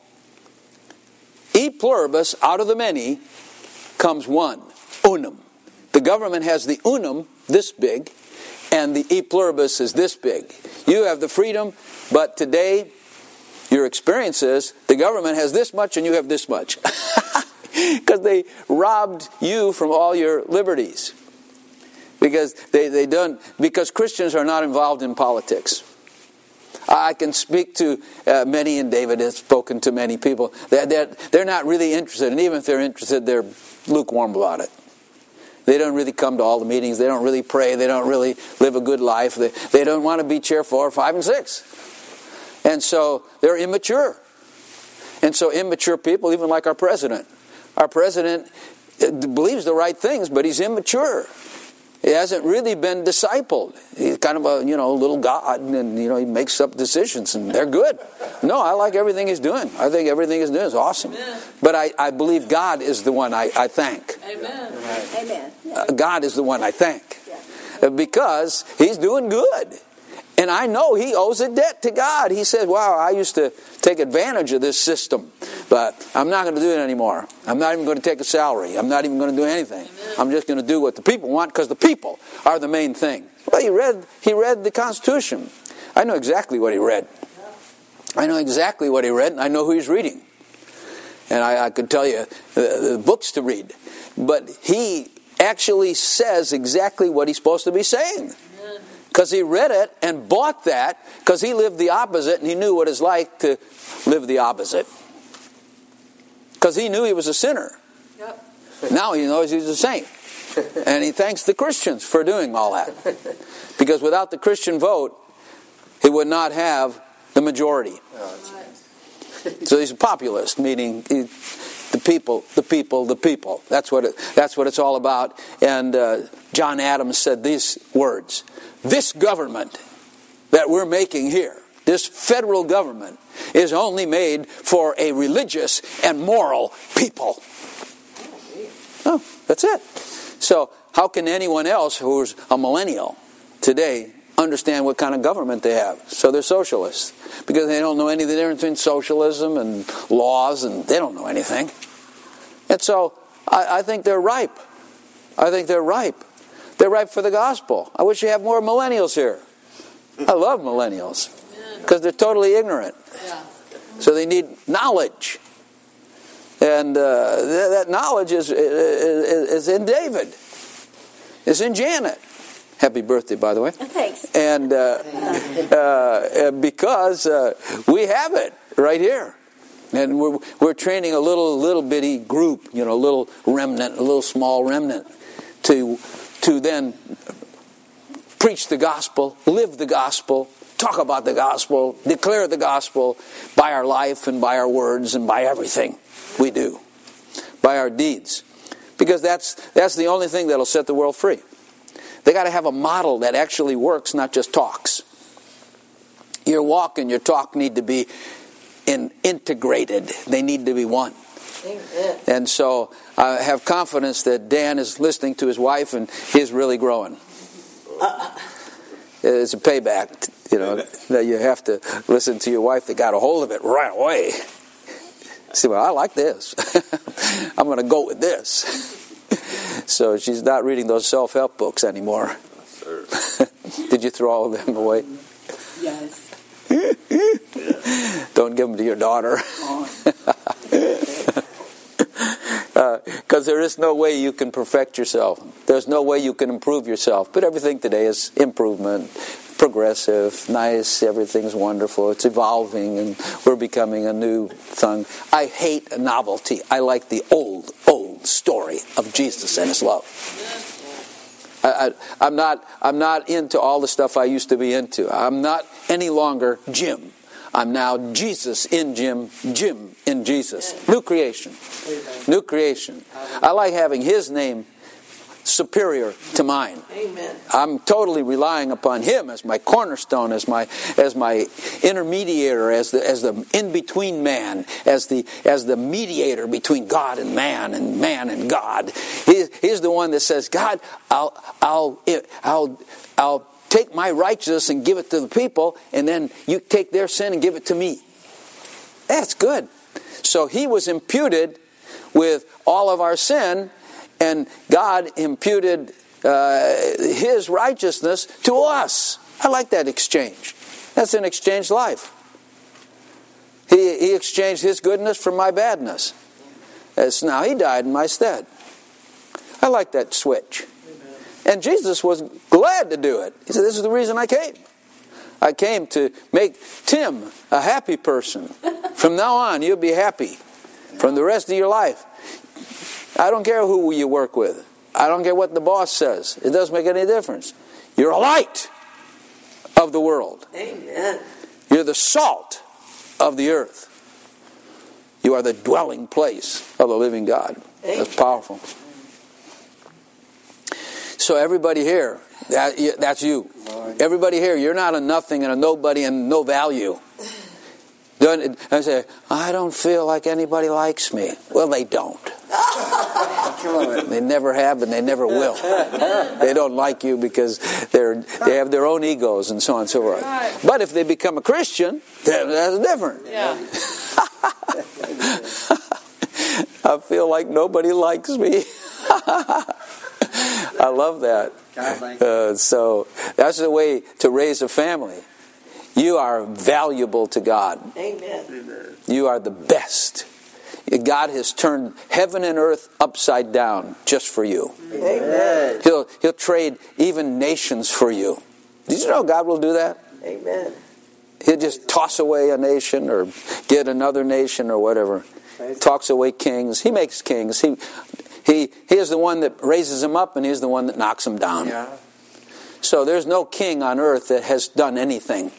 E pluribus, out of the many, comes one. Unum. The government has the unum, this big, and the e pluribus is this big. You have the freedom, but today, your experience is the government has this much and you have this much. Because they robbed you from all your liberties. Because because Christians are not involved in politics. I can speak to many, and David has spoken to many people. They're not really interested, and even if they're interested, they're lukewarm about it. They don't really come to all the meetings. They don't really pray. They don't really live a good life. They don't want to be chair 4, 5, and 6. And so they're immature. And so immature people, even like our president believes the right things, but he's immature. He hasn't really been discipled. He's kind of a little god, and he makes up decisions, and they're good. No, I like everything he's doing. I think everything he's doing is awesome. Amen. But I believe God is the one I thank. Amen. Amen. God is the one I thank. Yeah. Because he's doing good. And I know he owes a debt to God. He said, wow, I used to take advantage of this system, but I'm not going to do it anymore. I'm not even going to take a salary. I'm not even going to do anything. Amen. I'm just going to do what the people want, because the people are the main thing. Well, he read the Constitution. I know exactly what he read. I know exactly what he read, and I know who he's reading. And I could tell you the books to read. But he actually says exactly what he's supposed to be saying. Because he read it and bought that, because he lived the opposite, and he knew what it's like to live the opposite. Because he knew he was a sinner. Yep. Now he knows he's a saint. And he thanks the Christians for doing all that. Because without the Christian vote, he would not have the majority. So he's a populist, meaning the people. That's what it's all about. And John Adams said these words. This government that we're making here, this federal government, is only made for a religious and moral people. Oh, that's it. So how can anyone else who's a millennial today understand what kind of government they have? So they're socialists, because they don't know any of the difference between socialism and laws, and they don't know anything. And so I think they're ripe. They're ripe for the gospel. I wish you had more millennials here. I love millennials, because they're totally ignorant. So they need knowledge. And that knowledge is in David. It's in Janet. Happy birthday, by the way. Thanks. And because we have it right here. And we're training a little bitty group, a little remnant, a little small remnant, to then preach the gospel, live the gospel, talk about the gospel, declare the gospel by our life and by our words and by everything we do, by our deeds. Because that's the only thing that'll set the world free. They got to have a model that actually works, not just talks. Your walk and your talk need to be integrated. They need to be one. Amen. And so I have confidence that Dan is listening to his wife and he's really growing. It's a payback, that you have to listen to your wife that got a hold of it right away. See, well, I like this. I'm going to go with this. So she's not reading those self-help books anymore. Did you throw all of them away? Yes. Don't give them to your daughter. Because there is no way you can perfect yourself. There's no way you can improve yourself. But everything today is improvement, progressive, nice, everything's wonderful. It's evolving and we're becoming a new thing. I hate novelty. I like the old story of Jesus and His love. I'm not into all the stuff I used to be into. I'm not any longer Jim. I'm now Jesus in Jim, Jim in Jesus. New creation. New creation. I like having His name superior to mine. Amen. I'm totally relying upon Him as my cornerstone, as my intermediator, as the in-between man, as the mediator between God and man and God. He's the one that says, God, I'll take my righteousness and give it to the people, and then you take their sin and give it to me. That's good. So He was imputed with all of our sin, and God imputed His righteousness to us. I like that exchange. That's an exchange life. He exchanged His goodness for my badness. Now He died in my stead. I like that switch. And Jesus was glad to do it. He said, this is the reason I came. I came to make Tim a happy person. From now on, you'll be happy from the rest of your life. I don't care who you work with. I don't care what the boss says. It doesn't make any difference. You're a light of the world. Amen. You're the salt of the earth. You are the dwelling place of the living God. That's powerful. So everybody here, that's you. Everybody here, you're not a nothing and a nobody and no value. Don't say, I don't feel like anybody likes me. Well, they don't. They never have and they never will. They don't like you because they have their own egos and so on and so forth. But if they become a Christian, that's different. Yeah. I feel like nobody likes me. I love that. So that's the way to raise a family. You are valuable to God. Amen. You are the best. God has turned heaven and earth upside down just for you. Amen. He'll trade even nations for you. Did you know God will do that? Amen. He'll just toss away a nation or get another nation or whatever. Talks away kings. He makes kings. He is the one that raises them up and He's the one that knocks them down. Yeah. So there's no king on earth that has done anything.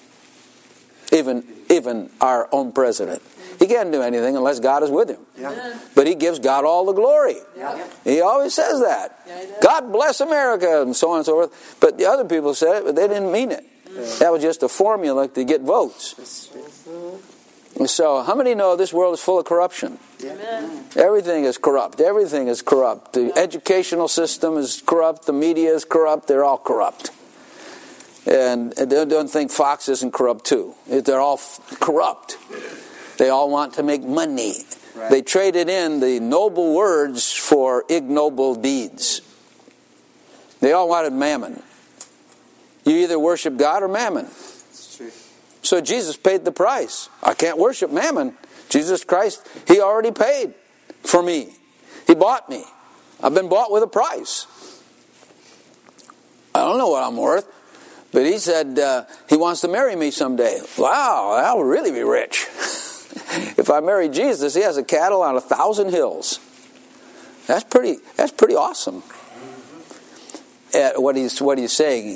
Even our own president. He can't do anything unless God is with him. Yeah. But he gives God all the glory. Yeah. He always says that. Yeah, God bless America and so on and so forth. But the other people said it, but they didn't mean it. Yeah. That was just a formula to get votes. So how many know this world is full of corruption? Amen. Everything is corrupt. Everything is corrupt. The educational system is corrupt. The media is corrupt. They're all corrupt. And don't think Fox isn't corrupt too. They're all corrupt. They all want to make money. Right. They traded in the noble words for ignoble deeds. They all wanted mammon. You either worship God or mammon. That's true. So Jesus paid the price. I can't worship mammon. Jesus Christ, He already paid for me. He bought me. I've been bought with a price. I don't know what I'm worth. But He said He wants to marry me someday. Wow, I'll really be rich. If I marry Jesus, He has a cattle on 1,000 hills. That's pretty awesome. What he's saying,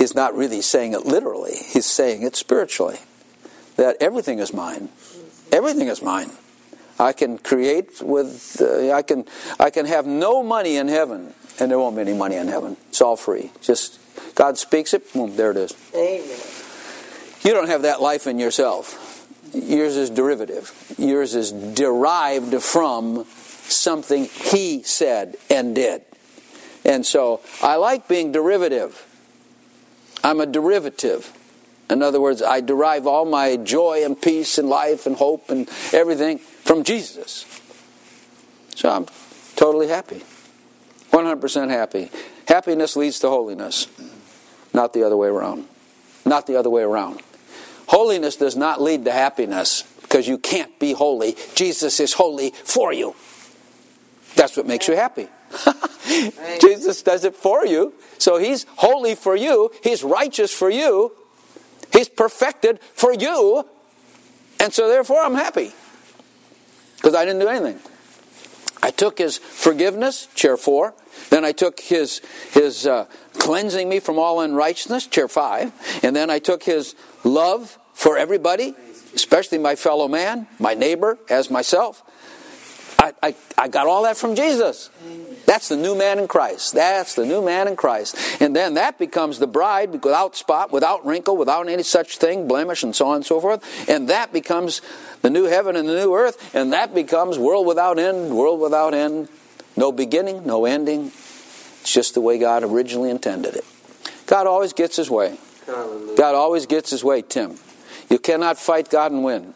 he's not really saying it literally. He's saying it spiritually. That everything is mine. Everything is mine. I can create with, I can have no money in heaven, and there won't be any money in heaven. It's all free. Just, God speaks it, boom, there it is. Amen. You don't have that life in yourself. Yours is derivative. Yours is derived from something He said and did. And so, I like being derivative. I'm a derivative. In other words, I derive all my joy and peace and life and hope and everything from Jesus. So I'm totally happy. 100% happy. Happiness leads to holiness. Not the other way around. Not the other way around. Holiness does not lead to happiness because you can't be holy. Jesus is holy for you. That's what makes you happy. Jesus does it for you. So He's holy for you. He's righteous for you. He's perfected for you. And so therefore I'm happy. Because I didn't do anything. I took His forgiveness, chair 4. Then I took His cleansing me from all unrighteousness, chair 5. And then I took His love for everybody, especially my fellow man, my neighbor, as myself. I got all that from Jesus. That's the new man in Christ. That's the new man in Christ. And then that becomes the bride without spot, without wrinkle, without any such thing, blemish, and so on and so forth. And that becomes the new heaven and the new earth. And that becomes world without end, world without end. No beginning, no ending. It's just the way God originally intended it. God always gets His way. Hallelujah. God always gets His way, Tim. You cannot fight God and win.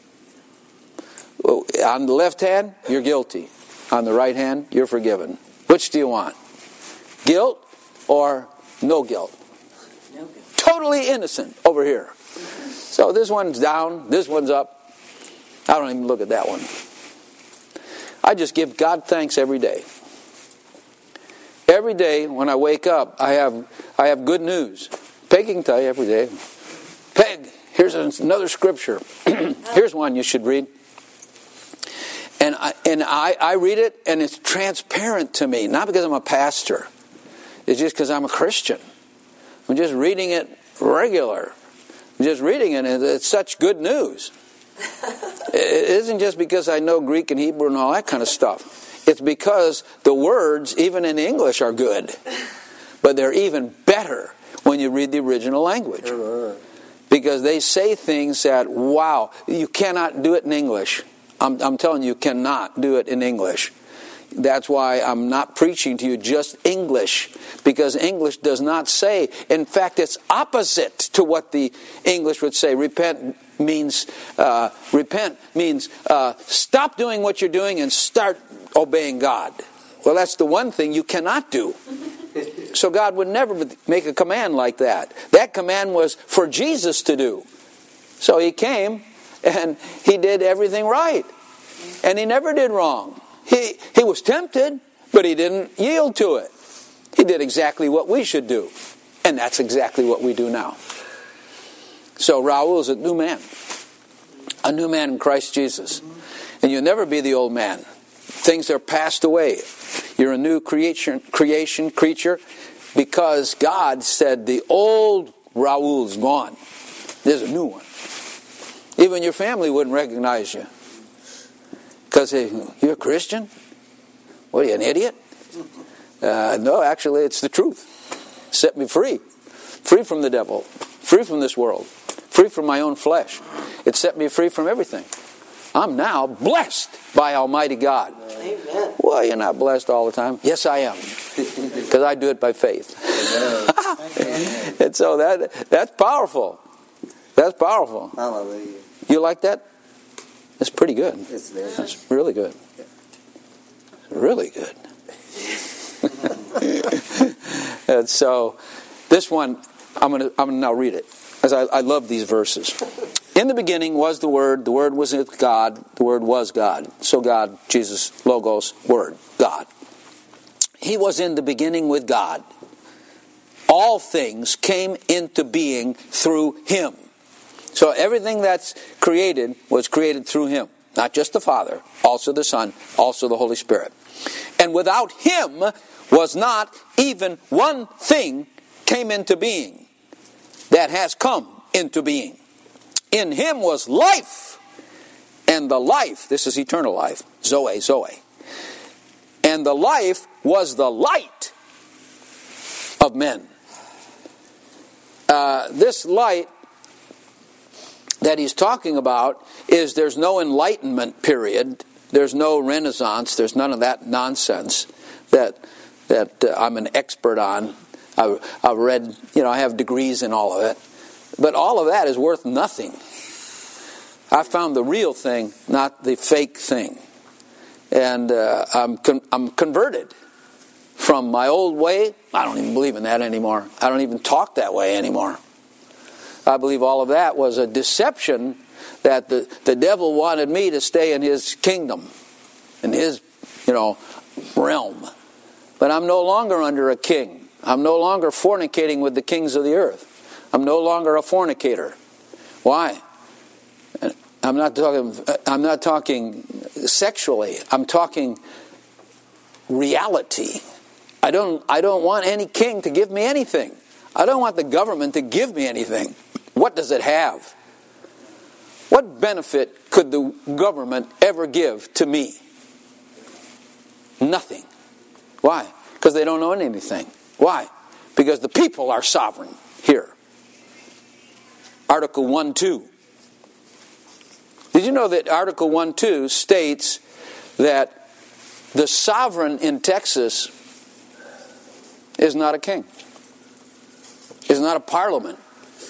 On the left hand, you're guilty. On the right hand, you're forgiven. Which do you want? Guilt or no guilt? No guilt. Totally innocent over here. So this one's down, this one's up. I don't even look at that one. I just give God thanks every day. Every day when I wake up, I have good news. Peg can tell you every day. Peg, here's another scripture. Here's one you should read. And I read it, and it's transparent to me. Not because I'm a pastor. It's just because I'm a Christian. I'm just reading it regular. I'm just reading it, and it's such good news. It isn't just because I know Greek and Hebrew and all that kind of stuff. It's because the words, even in English, are good. But they're even better when you read the original language. Because they say things that, wow, you cannot do it in English. I'm telling you cannot do it in English. That's why I'm not preaching to you just English. Because English does not say, in fact, it's opposite to what the English would say. Repent means stop doing what you're doing and start obeying God. Well, that's the one thing you cannot do. So God would never make a command like that. That command was for Jesus to do. So He came and He did everything right. And He never did wrong. He was tempted, but He didn't yield to it. He did exactly what we should do. And that's exactly what we do now. So Raul is a new man. A new man in Christ Jesus. And you'll never be the old man. Things are passed away. You're a new creature, because God said the old Raul's gone. There's a new one. Even your family wouldn't recognize you. Because you're a Christian? What are you, an idiot? No, actually it's the truth. Set me free. Free from the devil. Free from this world. Free from my own flesh. It set me free from everything. I'm now blessed by Almighty God. Amen. Well, you're not blessed all the time. Yes, I am. Because I do it by faith. And so that's powerful. That's powerful. Hallelujah. You like that? That's pretty good. It's very That's really good. Really good. And so, this one, I'm gonna now read it, as I love these verses. In the beginning was the Word was with God, the Word was God. So God, Jesus, Logos, Word, God. He was in the beginning with God. All things came into being through Him. So everything that's created was created through Him. Not just the Father, also the Son, also the Holy Spirit. And without Him was not even one thing came into being. that has come into being. In him was life, and the life, this is eternal life, Zoe, Zoe. And the life was the light of men. This light that he's talking about is there's no enlightenment period. There's no Renaissance. There's none of that nonsense that I'm an expert on. I've read, I have degrees in all of it. But all of that is worth nothing. I found the real thing, not the fake thing. And I'm converted from my old way. I don't even believe in that anymore. I don't even talk that way anymore. I believe all of that was a deception that the devil wanted me to stay in his kingdom, in his, realm. But I'm no longer under a king. I'm no longer fornicating with the kings of the earth. I'm no longer a fornicator. Why? I'm not talking sexually. I'm talking reality. I don't want any king to give me anything. I don't want the government to give me anything. What does it have? What benefit could the government ever give to me? Nothing. Why? Because they don't know anything. Why? Because the people are sovereign here. Article 1:2. Did you know that Article 1:2 states that the sovereign in Texas is not a king? Is not a parliament?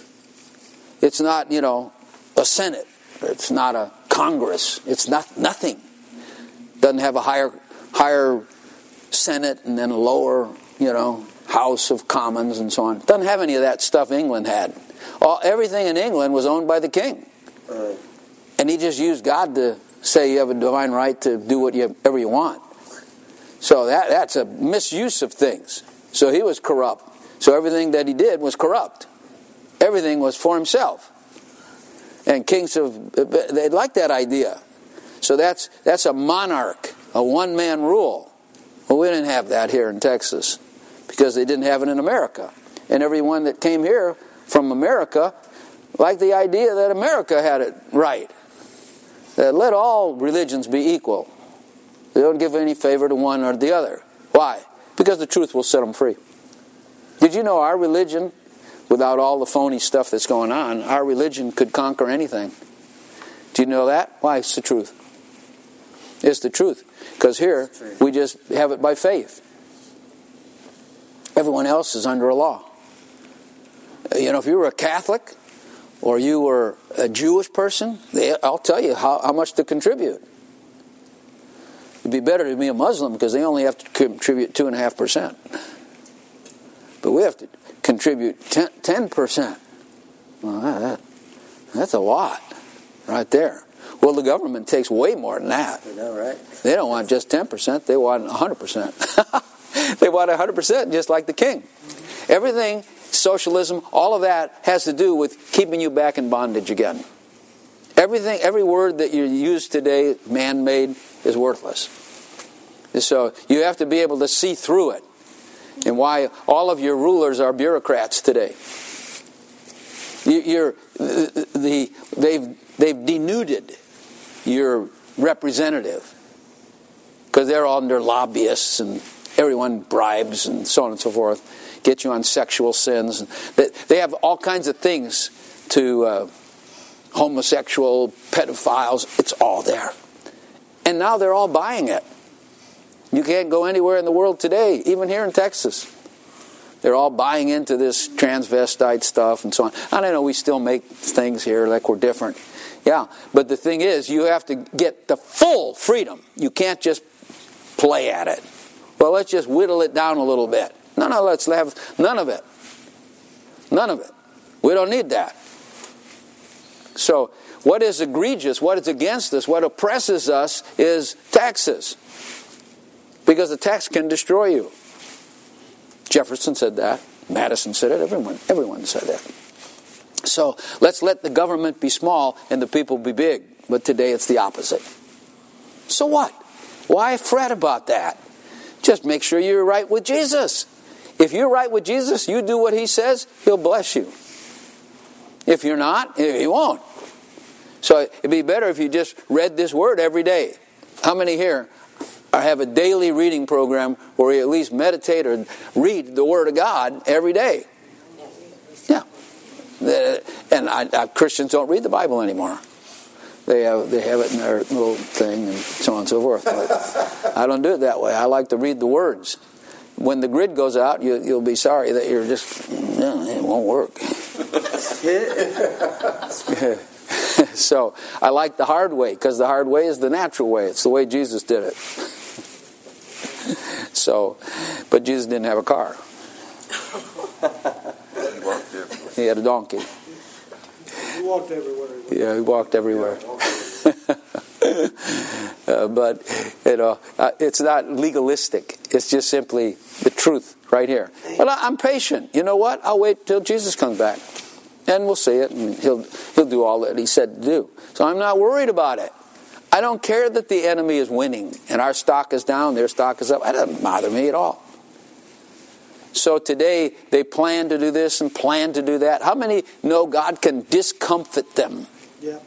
It's not, a Senate. It's not a Congress. It's nothing. Doesn't have a higher Senate and then a lower, House of Commons and so on. Doesn't have any of that stuff England had. Everything in England was owned by the king. And he just used God to say you have a divine right to do whatever you want. So that's a misuse of things. So he was corrupt. So everything that he did was corrupt. Everything was for himself. And they like that idea. So that's a monarch, a one-man rule. Well, we didn't have that here in Texas because they didn't have it in America. And everyone that came here from America liked the idea that America had it right. That let all religions be equal. They don't give any favor to one or the other. Why? Because the truth will set them free. Did you know our religion, without all the phony stuff that's going on, our religion could conquer anything? Do you know that? Why? It's the truth. It's the truth. Because here, we just have it by faith. Everyone else is under a law. If you were a Catholic or you were a Jewish person, I'll tell you how much to contribute. It'd be better to be a Muslim because they only have to contribute 2.5%. But we have to contribute 10%. Well, that's a lot right there. Well, the government takes way more than that. I know, right? They don't want just 10%. They want 100%. They want 100% just like the king. Everything, socialism, all of that has to do with keeping you back in bondage again. Every word that you use today, man-made, is worthless. So you have to be able to see through it. And why all of your rulers are bureaucrats today. They've denuded your representative because they're all under lobbyists and everyone bribes and so on and so forth. Get you on sexual sins. They have all kinds of things to homosexual, pedophiles. It's all there. And now they're all buying it. You can't go anywhere in the world today, even here in Texas. They're all buying into this transvestite stuff and so on. I don't know, we still make things here like we're different. Yeah, but the thing is, you have to get the full freedom. You can't just play at it. Well, let's just whittle it down a little bit. No, let's have none of it. None of it. We don't need that. So, what is egregious, what is against us, what oppresses us is taxes. Because the tax can destroy you. Jefferson said that. Madison said it. Everyone said that. So let's let the government be small and the people be big. But today it's the opposite. So what? Why fret about that? Just make sure you're right with Jesus. If you're right with Jesus, you do what he says, he'll bless you. If you're not, He won't. So it'd be better if you just read this Word every day. How many here have a daily reading program where you at least meditate or read the Word of God every day? Yeah. And Christians don't read the Bible anymore. They have it in their little thing and so on and so forth. But I don't do it that way. I like to read the words. When the grid goes out, you'll be sorry that you're just, it won't work. So I like the hard way, because the hard way is the natural way. It's the way Jesus did it. So, but Jesus didn't have a car. He had a donkey. He walked everywhere. Yeah, he walked everywhere. But, it's not legalistic. It's just simply the truth right here. But I'm patient. You know what? I'll wait till Jesus comes back. And we'll see it, and he'll do all that He said to do. So I'm not worried about it. I don't care that the enemy is winning, and our stock is down, their stock is up. That doesn't bother me at all. So today, they plan to do this and plan to do that. How many know God can discomfit them? Yeah.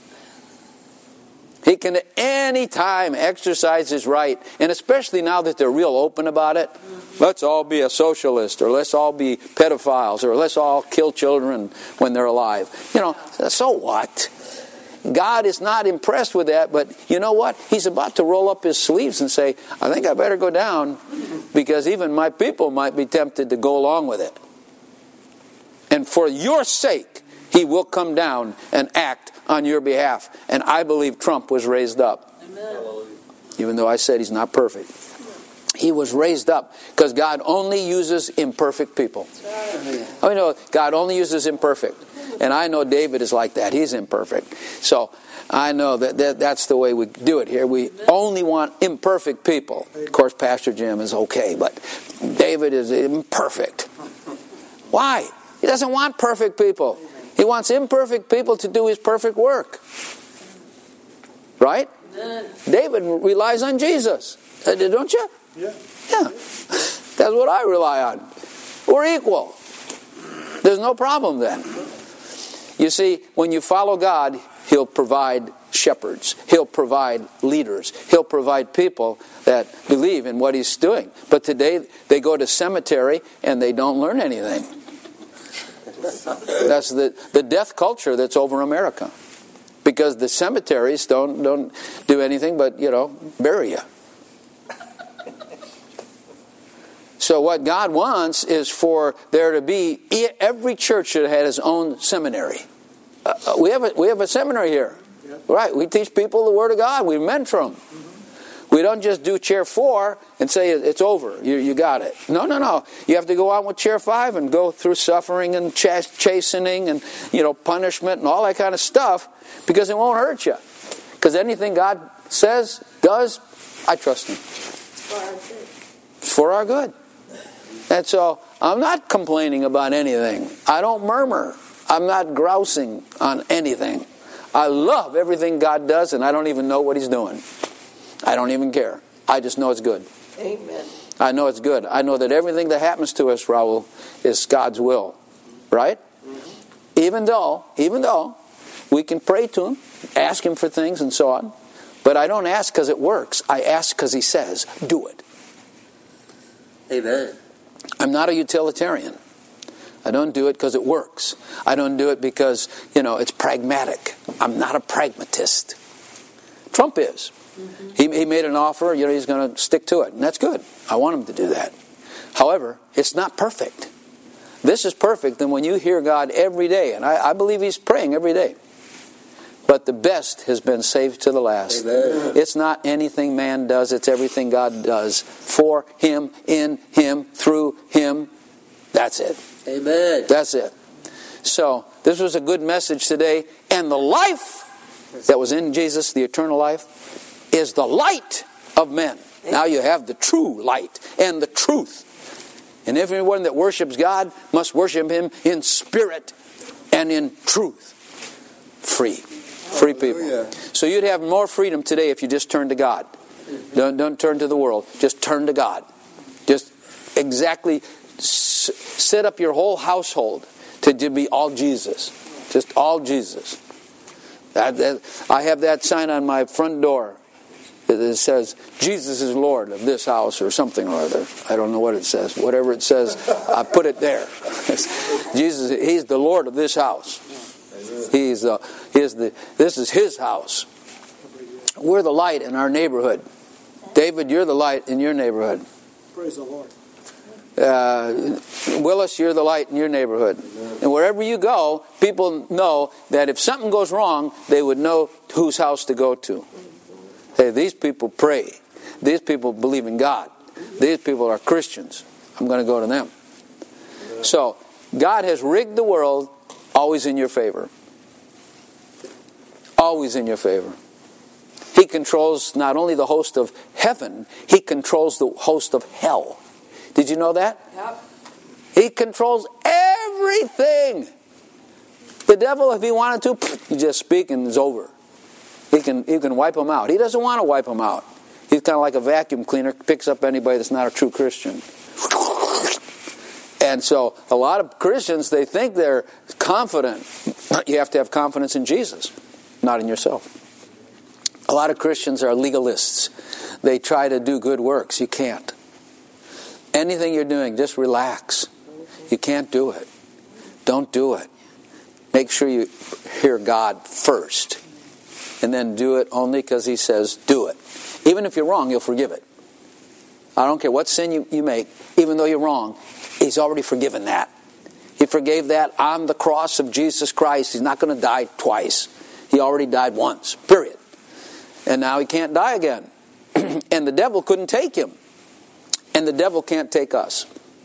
He can at any time exercise His right, and especially now that they're real open about it. Let's all be a socialist, or let's all be pedophiles, or let's all kill children when they're alive. So what? God is not impressed with that, but you know what? He's about to roll up His sleeves and say, I think I better go down, because even my people might be tempted to go along with it. And for your sake, He will come down and act on your behalf. And I believe Trump was raised up. Amen. Even though I said he's not perfect. He was raised up because God only uses imperfect people. I know God only uses imperfect. And I know David is like that. He's imperfect. So I know that's the way we do it here. We only want imperfect people. Of course, Pastor Jim is okay, but David is imperfect. Why? He doesn't want perfect people. He wants imperfect people to do His perfect work. Right? David relies on Jesus. Don't you? Yeah. Yeah. That's what I rely on. We're equal. There's no problem then. You see, when you follow God, He'll provide shepherds. He'll provide leaders. He'll provide people that believe in what He's doing. But today, they go to cemetery and they don't learn anything. That's the death culture that's over America. Because the cemeteries don't do anything but, bury you. So what God wants is for there to be, every church should have had its own seminary. We have a seminary here. Yeah. Right, we teach people the Word of God. We mentor them. Mm-hmm. We don't just do chair 4 and say it's over. You got it. No. You have to go on with chair 5 and go through suffering and chastening and punishment and all that kind of stuff, because it won't hurt you. Because anything God says, does, I trust Him. It's for our good. And so I'm not complaining about anything. I don't murmur. I'm not grousing on anything. I love everything God does, and I don't even know what He's doing. I don't even care. I just know it's good. Amen. I know it's good. I know that everything that happens to us, Raul, is God's will. Right? Mm-hmm. Even though we can pray to Him, ask Him for things and so on. But I don't ask because it works. I ask because He says, do it. Amen. I'm not a utilitarian. I don't do it because it works. I don't do it because, it's pragmatic. I'm not a pragmatist. Trump is. Mm-hmm. He made an offer, he's going to stick to it. And that's good. I want him to do that. However, it's not perfect. This is perfect. And when you hear God every day, and I believe He's praying every day, but the best has been saved to the last. Amen. It's not anything man does. It's everything God does. For Him, in Him, through Him. That's it. Amen. That's it. So, this was a good message today. And the life that was in Jesus, the eternal life, is the light of men. Now you have the true light and the truth. And everyone that worships God must worship Him in spirit and in truth. Free people. So you'd have more freedom today if you just turn to God. Don't turn to the world. Just turn to God. Just exactly set up your whole household to be all Jesus. Just all Jesus. I have that sign on my front door. It says, Jesus is Lord of this house, or something or other. I don't know what it says. Whatever it says, I put it there. Jesus, He's the Lord of this house. This is His house. We're the light in our neighborhood. David, you're the light in your neighborhood. Praise the Lord. Willis, you're the light in your neighborhood. And wherever you go, people know that if something goes wrong, they would know whose house to go to. Hey, these people pray. These people believe in God. These people are Christians. I'm going to go to them. So, God has rigged the world always in your favor. Always in your favor. He controls not only the host of heaven, He controls the host of hell. Did you know that? Yep. He controls everything. The devil, if he wanted to, he just speak and it's over. He can wipe them out. He doesn't want to wipe them out. He's kind of like a vacuum cleaner, picks up anybody that's not a true Christian. And so a lot of Christians, they think they're confident. You have to have confidence in Jesus, not in yourself. A lot of Christians are legalists. They try to do good works. You can't. Anything you're doing, just relax. You can't do it. Don't do it. Make sure you hear God first. And then do it only because He says do it. Even if you're wrong, He'll forgive it. I don't care what sin you make, even though you're wrong, He's already forgiven that. He forgave that on the cross of Jesus Christ. He's not going to die twice. He already died once, period. And now He can't die again. And the devil couldn't take Him. And the devil can't take us.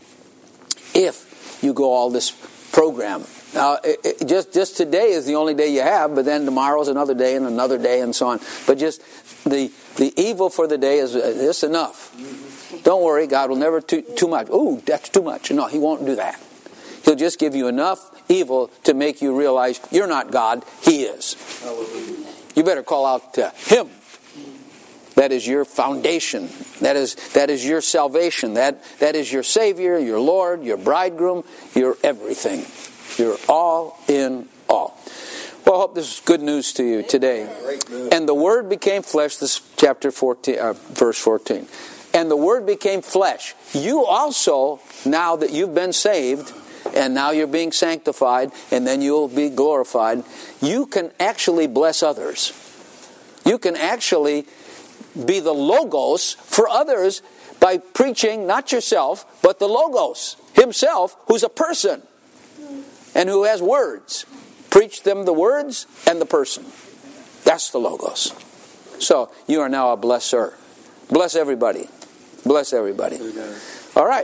If you go all this program. Now, just today is the only day you have, but then tomorrow's another day and another day and so on. But just the evil for the day is just enough. Don't worry, God will never too much. Ooh, that's too much. No, He won't do that. He'll just give you enough evil to make you realize you're not God, He is. You better call out to Him. That is your foundation. That is your salvation. That is your Savior, your Lord, your bridegroom, your everything. You're all in all. Well, I hope this is good news to you today. And the Word became flesh, this is chapter 14, verse 14. And the Word became flesh. You also, now that you've been saved, and now you're being sanctified, and then you'll be glorified, you can actually bless others. You can actually be the Logos for others by preaching not yourself, but the Logos Himself, who's a person and who has words. Preach them the words and the person. That's the Logos. So you are now a blesser. Bless everybody. Bless everybody. All right.